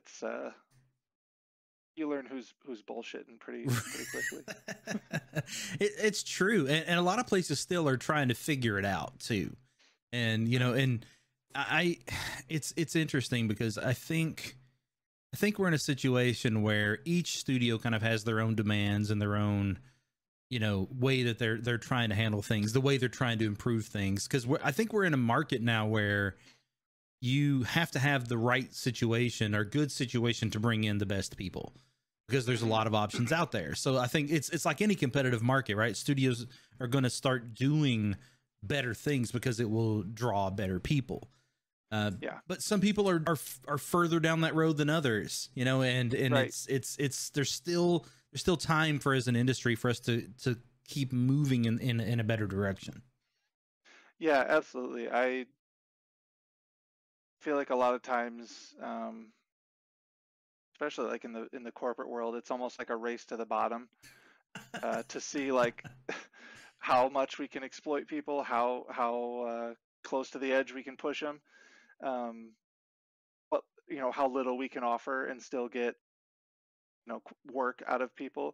Speaker 2: you learn who's bullshitting pretty quickly.
Speaker 1: It's true, and a lot of places still are trying to figure it out too. And
Speaker 2: Mhm.
Speaker 1: and I, it's interesting because I think we're in a situation where each studio kind of has their own demands and their own way that they're trying to handle things, the way they're trying to improve things. Because I think we're in a market now where you have to have the right situation or good situation to bring in the best people, because there's a
Speaker 2: Mhm.
Speaker 1: lot of options out there. So I think it's like any competitive market, right? Studios are going to start doing better things because it will draw better people. Uh,
Speaker 2: Yeah.
Speaker 1: but some people are further down that road than others, and
Speaker 2: Right.
Speaker 1: it's there's still time for as an industry for us to keep moving in a better direction.
Speaker 2: Yeah. Absolutely. I feel like a lot of times, especially like in the corporate world, it's almost like a race to the bottom, to see like how much we can exploit people, how close to the edge we can push them, um, but how little we can offer and still get work out of people.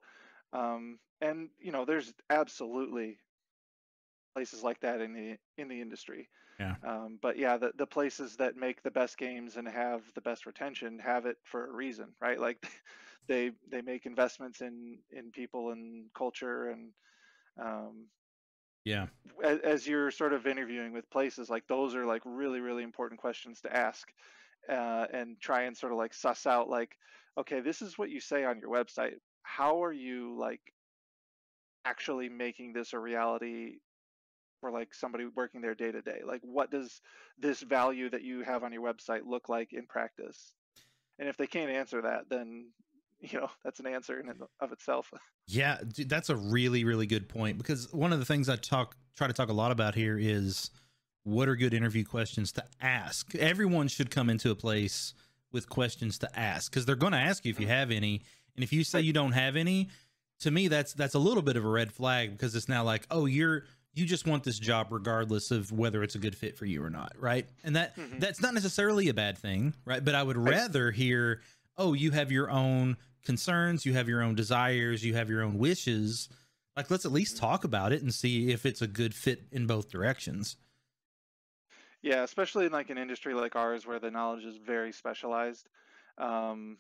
Speaker 2: And there's absolutely places like that in the industry.
Speaker 1: Yeah.
Speaker 2: But yeah, the places that make the best games and have the best retention have it for a reason, right? Like they make investments in people and culture, and um,
Speaker 1: Yeah.
Speaker 2: as you're sort of interviewing with places, like those are like really really important questions to ask, and try and sort of like suss out like, okay, this is what you say on your website. How are you like actually making this a reality for like somebody working there day to day? Like, what does this value that you have on your website look like in practice? And if they can't answer that, then that's an answer in and of itself.
Speaker 1: Yeah, dude, that's a really, really good point, because one of the things I try to talk a lot about here is what are good interview questions to ask. Everyone should come into a place with questions to ask, because they're going to ask you if you have any. And if you say you don't have any, to me, that's a little bit of a red flag, because it's now like, oh, you just want this job regardless of whether it's a good fit for you or not, right? And
Speaker 2: Hmm.
Speaker 1: that's not necessarily a bad thing, right? But I would
Speaker 2: Right.
Speaker 1: rather hear, oh, you have your own concerns, you have your own desires, you have your own wishes. Like, let's at least
Speaker 2: Mhm.
Speaker 1: talk about it and see if it's a good fit in both directions.
Speaker 2: Yeah, especially in like an industry like ours where the knowledge is very specialized. Um,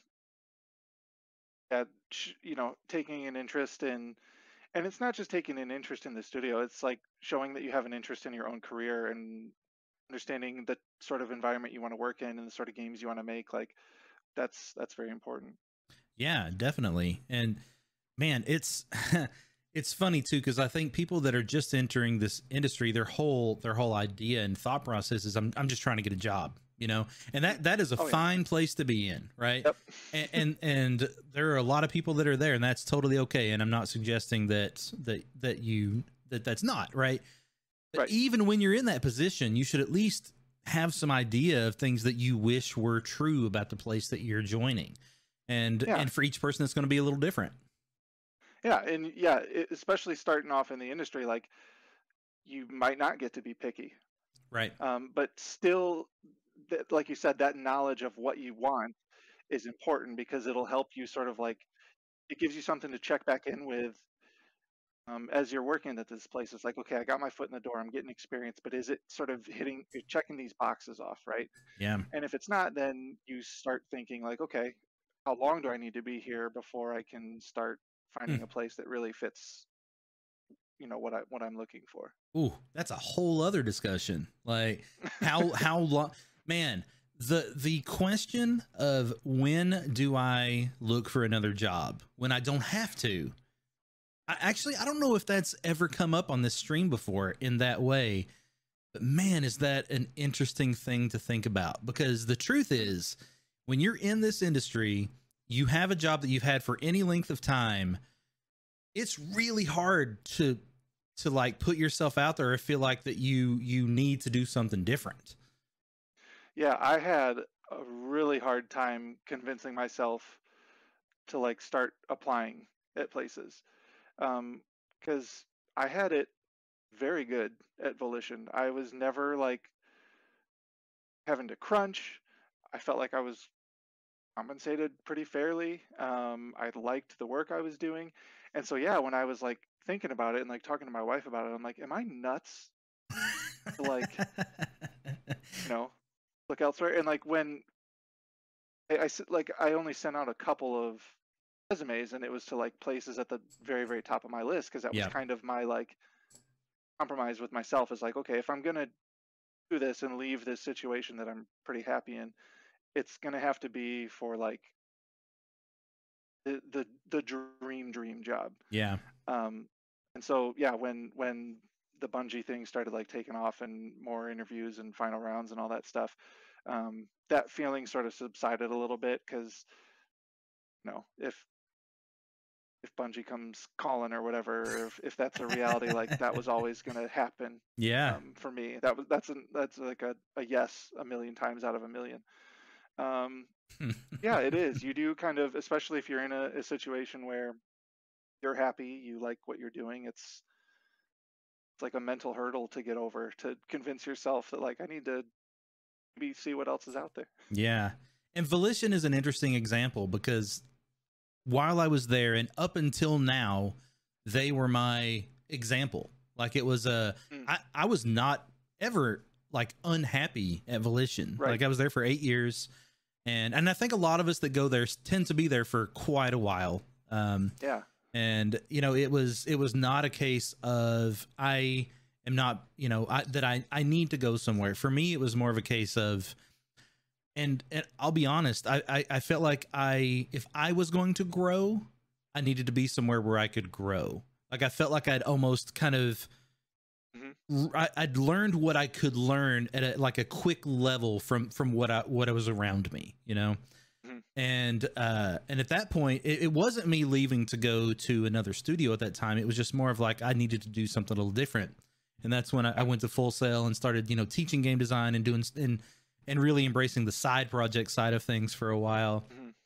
Speaker 2: that taking an interest in, and it's not just taking an interest in the studio. It's like showing that you have an interest in your own career and understanding the sort of environment you want to work in and the sort of games you want to make. Like that's very important.
Speaker 1: Yeah, definitely. And man, it's it's funny too, because I think people that are just entering this industry, their whole idea and thought process is I'm just trying to get a job, and
Speaker 2: Mm.
Speaker 1: that is a
Speaker 2: Oh yeah.
Speaker 1: fine place to be in, right?
Speaker 2: Yep.
Speaker 1: And there are a lot of people that are there, and that's totally okay. And I'm not suggesting that's not right. But
Speaker 2: Right.
Speaker 1: even when you're in that position, you should at least have some idea of things that you wish were true about the place that you're joining.
Speaker 2: Yeah.
Speaker 1: And for each person, it's going to be a little different.
Speaker 2: Yeah. And yeah, especially starting off in the industry, like you might not get to be picky,
Speaker 1: Right.
Speaker 2: but still, like you said, that knowledge of what you want is important because it'll help you sort of like, it gives you something to check back in with, as you're working at this place. It's like, okay, I got my foot in the door, I'm getting experience, but is it sort of you're checking these boxes off, right?
Speaker 1: Yeah.
Speaker 2: And if it's not, then you start thinking like, okay, how long do I need to be here before I can start finding
Speaker 1: Hmm.
Speaker 2: a place that really fits, what I'm looking for.
Speaker 1: Ooh, that's a whole other discussion. Like how long, man, the question of when do I look for another job when I don't have to. I don't know if that's ever come up on this stream before in that way. But man, is that an interesting thing to think about, because the truth is, when you're in this industry, you have a job that you've had for any length of time, it's really hard to like put yourself out there or feel like that you need to do something different.
Speaker 2: Yeah, I had a really hard time convincing myself to like start applying at places, because I had it very good at Volition. I was never like having to crunch. I felt like I was compensated pretty fairly. I liked the work I was doing, and so yeah, when I was like thinking about it and like talking to my wife about it, I'm like, am I nuts to like you know look elsewhere? And like when like I only sent out a couple of resumes, and it was to like places at the very very top of my list because that was
Speaker 1: Yeah.
Speaker 2: kind of my like compromise with myself. Is like, okay, if I'm gonna do this and leave this situation that I'm pretty happy in, it's gonna have to be for like the dream job.
Speaker 1: Yeah.
Speaker 2: Um, and so yeah, when the Bungie thing started like taking off and more interviews and final rounds and all that stuff, that feeling sort of subsided a little bit because if Bungie comes calling or whatever, if that's a reality, like that was always going to happen.
Speaker 1: Yeah.
Speaker 2: For me, that's like a yes a million times out of a million. Um, yeah, it is. You do kind of, especially if you're in a situation where you're happy, you like what you're doing. It's like a mental hurdle to get over to convince yourself that like I need to maybe see what else is out there.
Speaker 1: Yeah. And Volition is an interesting example because while I was there and up until now, they were my example. Like it was I was not ever like unhappy at Volition.
Speaker 2: Right.
Speaker 1: Like I was there for 8 years, and I think a lot of us that go there tend to be there for quite a while.
Speaker 2: Yeah.
Speaker 1: And you know, it was not a case of I am not, you know, I need to go somewhere. For me, it was more of a case of, and I'll be honest, I felt like if I was going to grow, I needed to be somewhere where I could grow. Like I felt like I'd almost kind of, I'd learned what I could learn at a quick level from what was around me, you know. And at that point, it wasn't me leaving to go to another studio at that time. It was just more of like I needed to do something a little different, and that's when I went to Full Sail and started, you know, teaching game design and doing and really embracing the side project side of things for a while.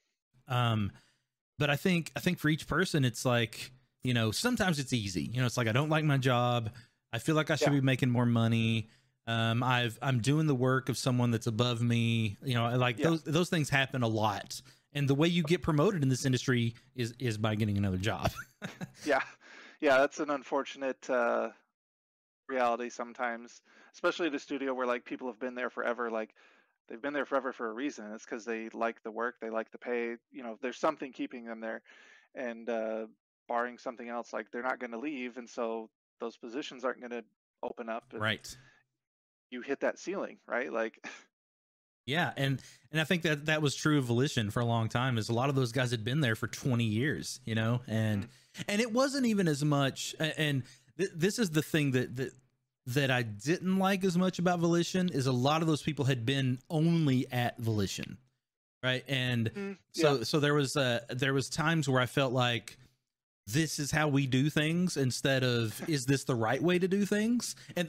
Speaker 1: But I think for each person, it's like, you know, sometimes it's easy. You know, it's like I don't like my job. I feel like I should be making more money. I'm doing the work of someone that's above me. You know, like those things happen a lot. And the way you get promoted in this industry is by getting another job.
Speaker 2: Yeah, that's an unfortunate reality sometimes, especially at a studio where like people have been there forever. Like they've been there forever for a reason. It's because they like the work, they like the pay. You know, there's something keeping them there, and barring something else, like they're not going to leave, and so those positions aren't going to open up. And
Speaker 1: right.
Speaker 2: You hit that ceiling, right? Like.
Speaker 1: Yeah, and I think that was true of Volition for a long time. Is a lot of those guys had been there for 20 years, you know, and it wasn't even as much. And this is the thing that I didn't like as much about Volition is a lot of those people had been only at Volition, right? And so there was times where I felt like this is how we do things instead of is this the right way to do things? And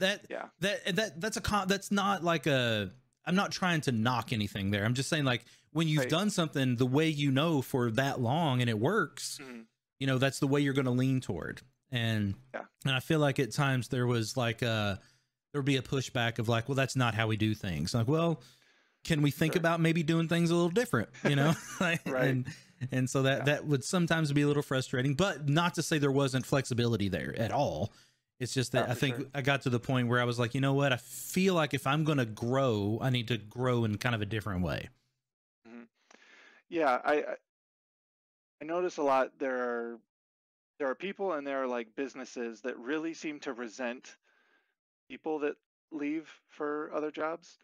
Speaker 1: that's not like a. I'm not trying to knock anything there. I'm just saying, like, when you've done something the way you know for that long and it works, you know, that's the way you're going to lean toward. And I feel like at times there was like there would be a pushback of like, well, that's not how we do things. Like, well, can we think about maybe doing things a little different, you know? Like,
Speaker 2: right.
Speaker 1: And so that would sometimes be a little frustrating, but not to say there wasn't flexibility there at all. It's just that I think I got to the point where I was like, you know what? I feel like if I'm going to grow, I need to grow in kind of a different way.
Speaker 2: Yeah, I notice a lot. There are people and there are like businesses that really seem to resent people that leave for other jobs.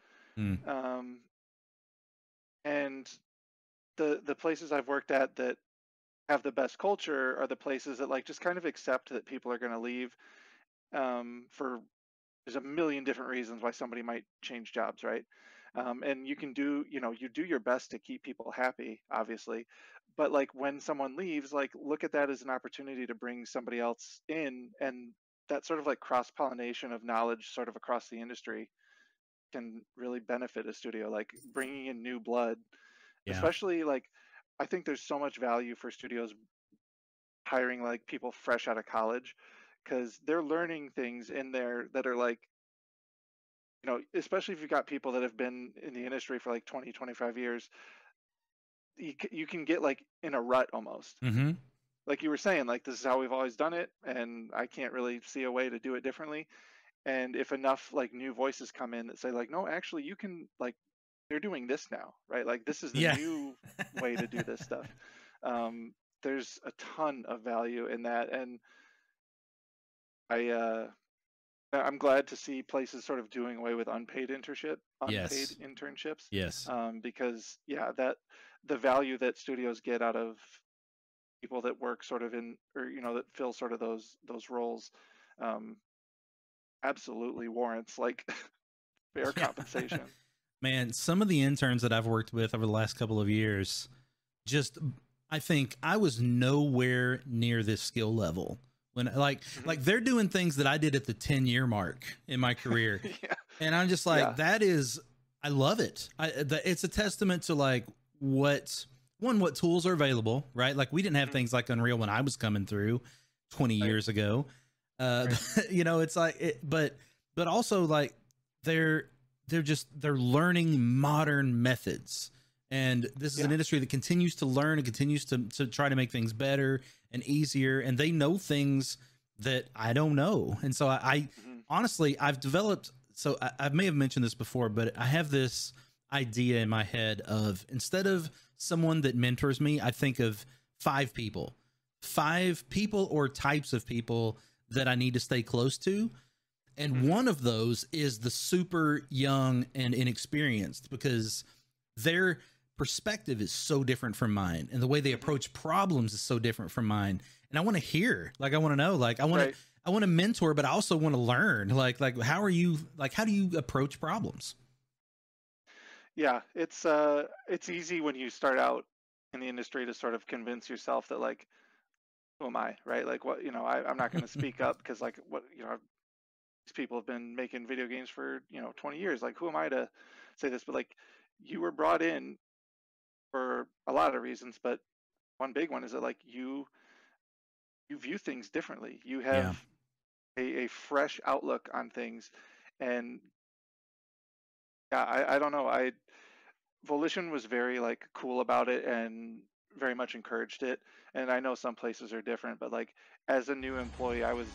Speaker 2: And the places I've worked at that have the best culture are the places that like just kind of accept that people are going to leave. For there's a million different reasons why somebody might change jobs, right? And you can do, you know, you do your best to keep people happy, obviously, but like when someone leaves, like look at that as an opportunity to bring somebody else in, and that sort of like cross-pollination of knowledge sort of across the industry can really benefit a studio, like bringing in new blood, especially like I think there's so much value for studios hiring like people fresh out of college, because they're learning things in there that are like, you know, especially if you've got people that have been in the industry for like 20, 25 years, you can get like in a rut almost. Like you were saying, like this is how we've always done it, and I can't really see a way to do it differently. And if enough like new voices come in that say like, no, actually you can, like they're doing this now, right? Like this is the new way to do this stuff. There's a ton of value in that, and I'm glad to see places sort of doing away with unpaid internships.
Speaker 1: Yes.
Speaker 2: Because that the value that studios get out of people that work sort of in, or you know, that fill sort of those roles, absolutely warrants like fair compensation.
Speaker 1: Man, some of the interns that I've worked with over the last couple of years, I think I was nowhere near this skill level. When like they're doing things that I did at the 10-year mark in my career. And I'm just like, I love it. It's a testament to like what tools are available, right? Like we didn't have things like Unreal when I was coming through 20 years ago. You know, it's like but also like they're learning modern methods. And this is an
Speaker 2: Yeah.
Speaker 1: industry that continues to learn and continues to try to make things better and easier. And they know things that I don't know. And so I
Speaker 2: Hmm.
Speaker 1: honestly, I've developed, so I may have mentioned this before, but I have this idea in my head of, instead of someone that mentors me, I think of five people or types of people that I need to stay close to. And
Speaker 2: Hmm.
Speaker 1: one of those is the super young and inexperienced, because their perspective is so different from mine, and the way they
Speaker 2: Hmm.
Speaker 1: approach problems is so different from mine. And I want to hear, like, I want to know, like,
Speaker 2: Right.
Speaker 1: I want to mentor, but I also want to learn, like, how are you, like, how do you approach problems?
Speaker 2: Yeah, it's easy when you start out in the industry to sort of convince yourself that like, who am I, right? Like, what, I'm not going to speak up because like, what, these people have been making video games for 20 years. Like, who am I to say this? But like, you were brought in for a lot of reasons, but one big one is that like you view things differently. You
Speaker 1: Yeah.
Speaker 2: have a fresh outlook on things, and yeah, I don't know. I Volition was very like cool about it and very much encouraged it. And I know some places are different, but like as a new employee, I was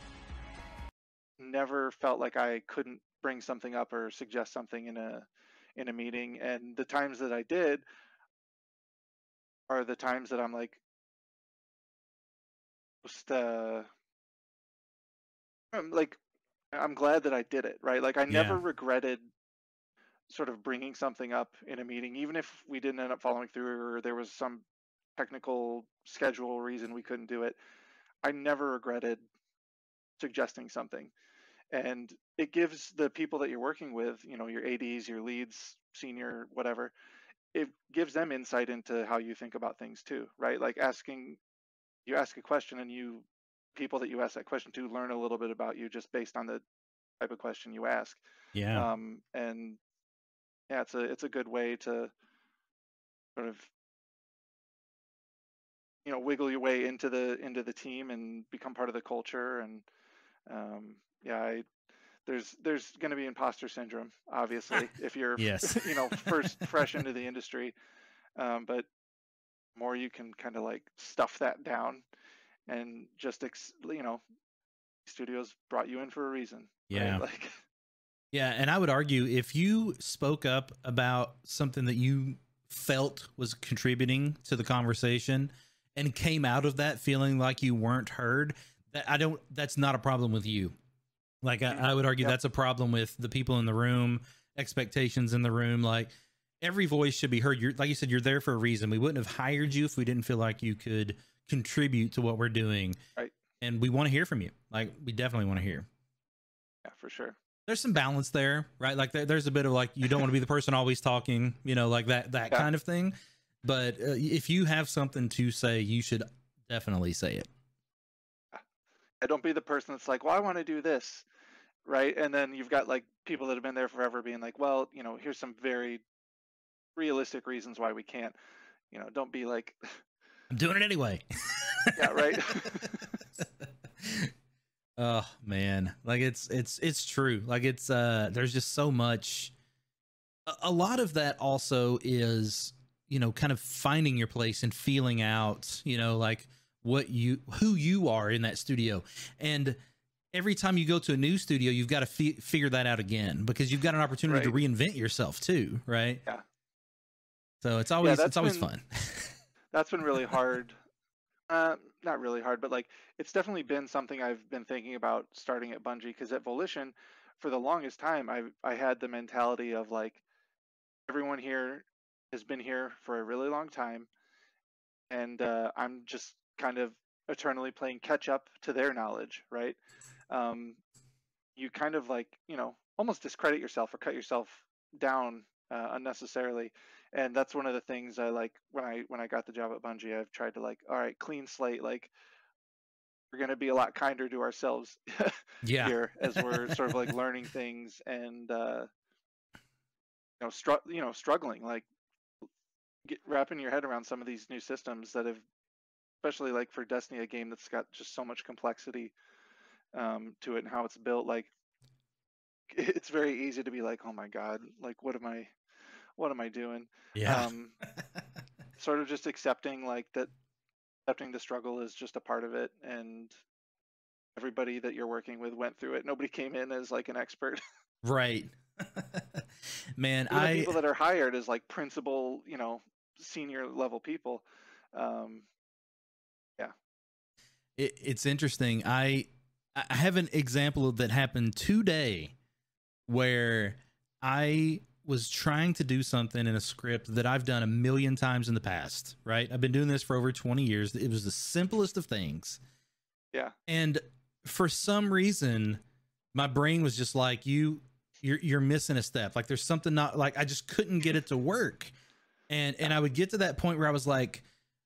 Speaker 2: never felt like I couldn't bring something up or suggest something in a meeting. And the times that I did are the times that I'm like just I'm like I'm glad that I did it, right? Like I
Speaker 1: Yeah.
Speaker 2: never regretted sort of bringing something up in a meeting, even if we didn't end up following through or there was some technical schedule reason we couldn't do it. I never regretted suggesting something. And it gives the people that you're working with, your ADs, your leads, senior, whatever, it gives them insight into how you think about things too, right? Like you ask a question and people that you ask that question to learn a little bit about you just based on the type of question you ask.
Speaker 1: Yeah.
Speaker 2: And yeah, it's a good way to sort of wiggle your way into the team and become part of the culture. And yeah, there's going to be imposter syndrome, obviously, if you're
Speaker 1: Yes.
Speaker 2: first fresh into the industry. But more you can kind of like stuff that down and just studios brought you in for a reason, right?
Speaker 1: Yeah.
Speaker 2: Like,
Speaker 1: Yeah, and I would argue, if you spoke up about something that you felt was contributing to the conversation and came out of that feeling like you weren't heard, that's not a problem with you. Like, I would argue
Speaker 2: yep,
Speaker 1: that's a problem with the people in the room, expectations in the room. Like, every voice should be heard. You're, like you said, you're there for a reason. We wouldn't have hired you if we didn't feel like you could contribute to what we're doing.
Speaker 2: right,
Speaker 1: And we want to hear from you. Like, we definitely want to hear.
Speaker 2: yeah, for sure.
Speaker 1: There's some balance there, right? Like, there's a bit of, like, you don't want to be the person always talking, like that
Speaker 2: Yeah,
Speaker 1: kind of thing. But if you have something to say, you should definitely say it.
Speaker 2: I don't be the person that's like, well, I want to do this, right? And then you've got like people that have been there forever being like, well, here's some very realistic reasons why we can't. Don't be like,
Speaker 1: I'm doing it anyway.
Speaker 2: yeah, right.
Speaker 1: Oh man, like, it's true. Like, there's just so much. A lot of that also is, kind of finding your place and feeling out, like, who you are in that studio. And every time you go to a new studio, you've got to figure that out again, because you've got an opportunity to
Speaker 2: Right.
Speaker 1: reinvent yourself too, right?
Speaker 2: Yeah.
Speaker 1: So it's
Speaker 2: Yeah,
Speaker 1: always it's always fun.
Speaker 2: that's been really hard. Not really hard, but like it's definitely been something I've been thinking about starting at Bungie, because at Volition, for the longest time, I had the mentality of like everyone here has been here for a really long time, and I'm just kind of eternally playing catch up to their knowledge, right? Um, you kind of like almost discredit yourself or cut yourself down unnecessarily. And that's one of the things I like when I got the job at Bungie. I've tried to like, all right, clean slate. Like we're going to be a lot kinder to ourselves
Speaker 1: Yeah.
Speaker 2: here as we're sort of like learning things and struggling, like wrapping your head around some of these new systems that have, especially like for Destiny, a game that's got just so much complexity to it and how it's built. Like it's very easy to be like, oh my god, like what am I doing?
Speaker 1: Yeah.
Speaker 2: Um, Sort of just accepting like that, accepting the struggle is just a part of it, and everybody that you're working with went through it. Nobody came in as like an expert.
Speaker 1: Right. Man,
Speaker 2: Even the people that are hired as like principal, senior level people. Um, yeah.
Speaker 1: it's interesting. I have an example that happened today where I was trying to do something in a script that I've done a million times in the past, right? I've been doing this for over 20 years. It was the simplest of things.
Speaker 2: Yeah.
Speaker 1: And for some reason, my brain was just like, you're missing a step. Like there's something not like, I just couldn't get it to work. And I would get to that point where I was like,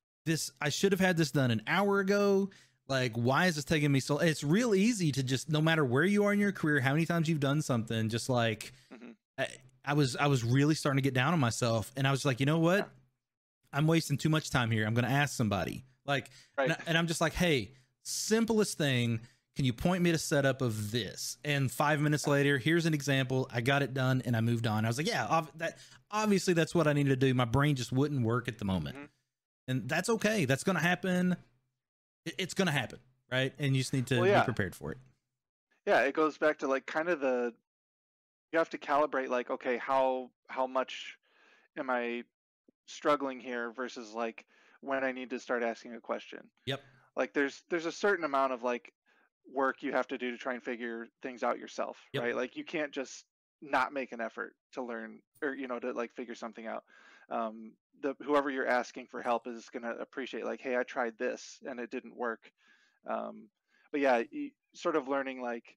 Speaker 1: I should have had this done an hour ago. Like, why is this taking me so? It's real easy to just, no matter where you are in your career, how many times you've done something, just like, I was really starting to get down on myself, and I was like, you know what?
Speaker 2: Yeah.
Speaker 1: I'm wasting too much time here. I'm going to ask somebody. Like,
Speaker 2: Right.
Speaker 1: and I'm just like, hey, simplest thing. Can you point me to setup of this? And 5 minutes later, here's an example. I got it done and I moved on. I was like, yeah, obviously that's what I needed to do. My brain just wouldn't work at the moment. And that's okay. That's going to happen. It's going to happen. Right. And you just need to be prepared for it.
Speaker 2: Yeah. It goes back to like kind of you have to calibrate like, okay, how much am I struggling here versus like when I need to start asking a question.
Speaker 1: Yep.
Speaker 2: Like there's a certain amount of like work you have to do to try and figure things out yourself, right? Like you can't just not make an effort to learn or to like figure something out. Whoever you're asking for help is going to appreciate like, hey, I tried this and it didn't work. But yeah, sort of learning like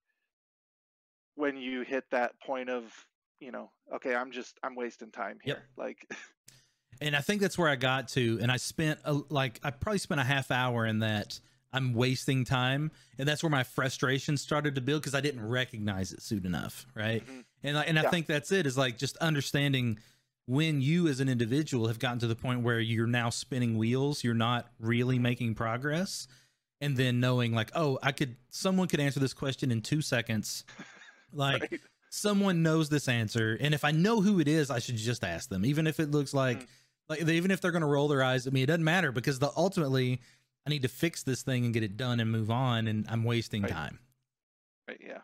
Speaker 2: when you hit that point of okay, I'm wasting time here. Like
Speaker 1: and I think that's where I got to, and I spent I probably spent a half hour in that I'm wasting time, and that's where my frustration started to build because I didn't recognize it soon enough, right? And I think that's it, is like just understanding when you as an individual have gotten to the point where you're now spinning wheels, you're not really making progress, and then knowing like, oh, someone could answer this question in 2 seconds, like. Right. Someone knows this answer, and if I know who it is, I should just ask them, even if it looks like even if they're going to roll their eyes at me, it doesn't matter, because ultimately I need to fix this thing and get it done and move on, and I'm wasting time.
Speaker 2: Right. Yeah.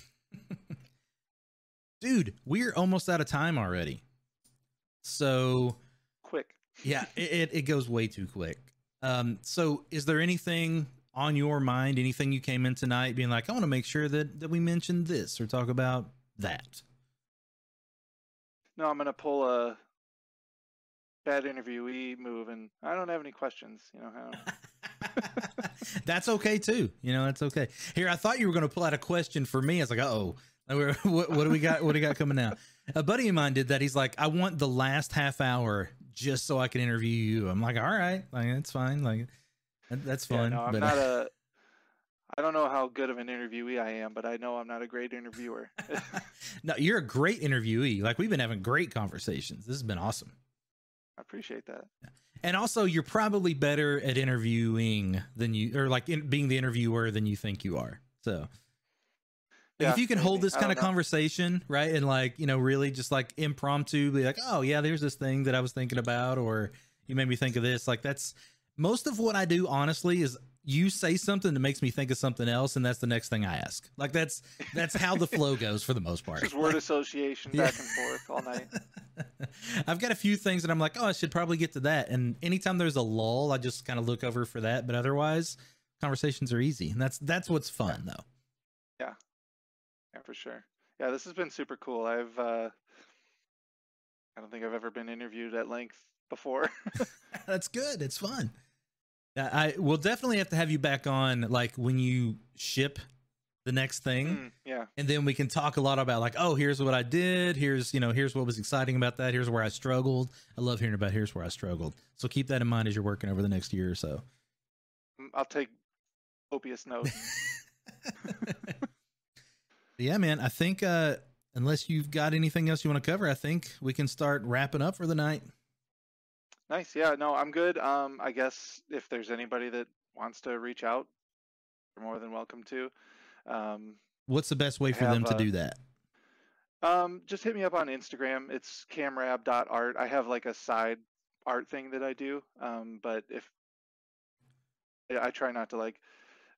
Speaker 1: Dude, we're almost out of time already. So
Speaker 2: quick.
Speaker 1: Yeah, it goes way too quick. So is there anything on your mind, anything you came in tonight being like, I want to make sure that we mention this or talk about that?
Speaker 2: No, I'm going to pull a bad interviewee move, and I don't have any questions.
Speaker 1: That's okay too. That's okay. Here, I thought you were going to pull out a question for me. I was like, uh-oh, what do we got? What do we got coming out? A buddy of mine did that. He's like, I want the last half hour just so I can interview you. I'm like, all right, like that's fine. Like that's fine.
Speaker 2: Yeah, no, I'm not I don't know how good of an interviewee I am, but I know I'm not a great interviewer.
Speaker 1: No, you're a great interviewee. Like we've been having great conversations. This has been awesome.
Speaker 2: I appreciate that.
Speaker 1: And also, you're probably better at interviewing than being the interviewer than you think you are. So if you can hold this kind of conversation, right, and really just like impromptu, be like, oh yeah, there's this thing that I was thinking about, or you made me think of this. Like that's most of what I do, honestly, is you say something that makes me think of something else, and that's the next thing I ask. Like that's how the flow goes for the most part.
Speaker 2: Just word association back and forth all night.
Speaker 1: I've got a few things that I'm like, oh, I should probably get to that. And anytime there's a lull, I just kind of look over for that. But otherwise, conversations are easy, and that's what's fun, though.
Speaker 2: Yeah, for sure. Yeah, this has been super cool. I don't think I've ever been interviewed at length before.
Speaker 1: That's good. It's fun. I will definitely have to have you back on, like when you ship the next thing.
Speaker 2: Yeah.
Speaker 1: And then we can talk a lot about like, oh, here's what I did. Here's what was exciting about that. Here's where I struggled. I love hearing about here's where I struggled. So keep that in mind as you're working over the next year or so.
Speaker 2: I'll take copious notes.
Speaker 1: Yeah, man, I think unless you've got anything else you want to cover, I think we can start wrapping up for the night.
Speaker 2: Nice. Yeah, no, I'm good. I guess if there's anybody that wants to reach out, you're more than welcome to.
Speaker 1: What's the best way for them to do that?
Speaker 2: Just hit me up on Instagram. It's camrab.art. I have like a side art thing that I do. But if I try not to like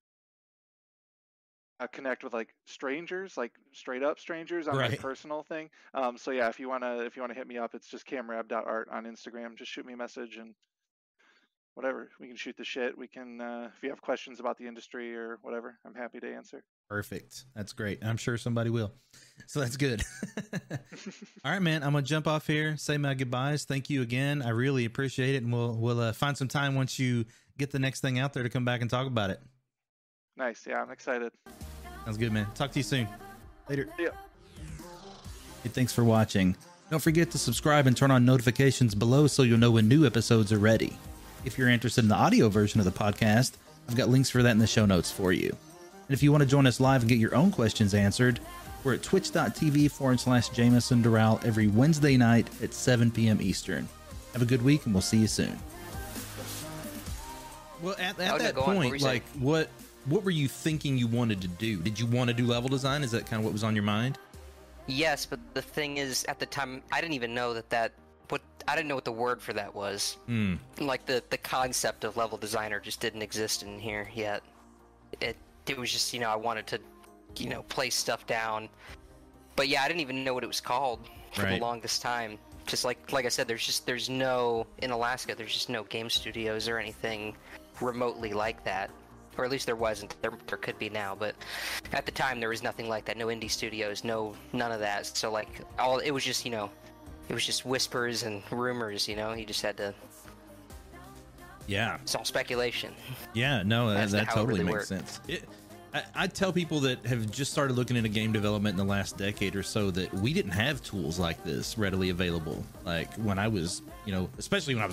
Speaker 2: connect with like strangers, like straight up strangers on my
Speaker 1: Right.
Speaker 2: personal thing. So yeah, if you wanna hit me up, it's just camrab.art on Instagram. Just shoot me a message and whatever. We can shoot the shit. We can if you have questions about the industry or whatever, I'm happy to answer.
Speaker 1: Perfect. That's great. I'm sure somebody will. So that's good. All right, man. I'm gonna jump off here. Say my goodbyes. Thank you again. I really appreciate it, and we'll find some time once you get the next thing out there to come back and talk about it.
Speaker 2: Nice. Yeah, I'm excited.
Speaker 1: Sounds good, man. Talk to you soon. Later.
Speaker 2: Yeah.
Speaker 1: Hey, thanks for watching. Don't forget to subscribe and turn on notifications below so you'll know when new episodes are ready. If you're interested in the audio version of the podcast, I've got links for that in the show notes for you. And if you want to join us live and get your own questions answered, we're at twitch.tv/Jameson Doral every Wednesday night at 7 p.m. Eastern. Have a good week, and we'll see you soon. Well, at that point, like, what were you thinking you wanted to do? Did you want to do level design? Is that kind of what was on your mind?
Speaker 3: Yes, but the thing is, at the time, I didn't even know I didn't know what the word for that was. Like, the concept of level designer just didn't exist in here yet. It was just, I wanted to, place stuff down. But yeah, I didn't even know what it was called for the longest time. Just like I said, there's no, in Alaska, there's just no game studios or anything remotely like that. Or at least there wasn't. There could be now, but at the time there was nothing like that. No indie studios, none of that. So like, it was just, it was just whispers and rumors, you just had to...
Speaker 1: Yeah.
Speaker 3: It's all speculation.
Speaker 1: Yeah, no, that totally
Speaker 3: really
Speaker 1: makes sense. I tell people that have just started looking into game development in the last decade or so that we didn't have tools like this readily available. Like when I was, especially when I was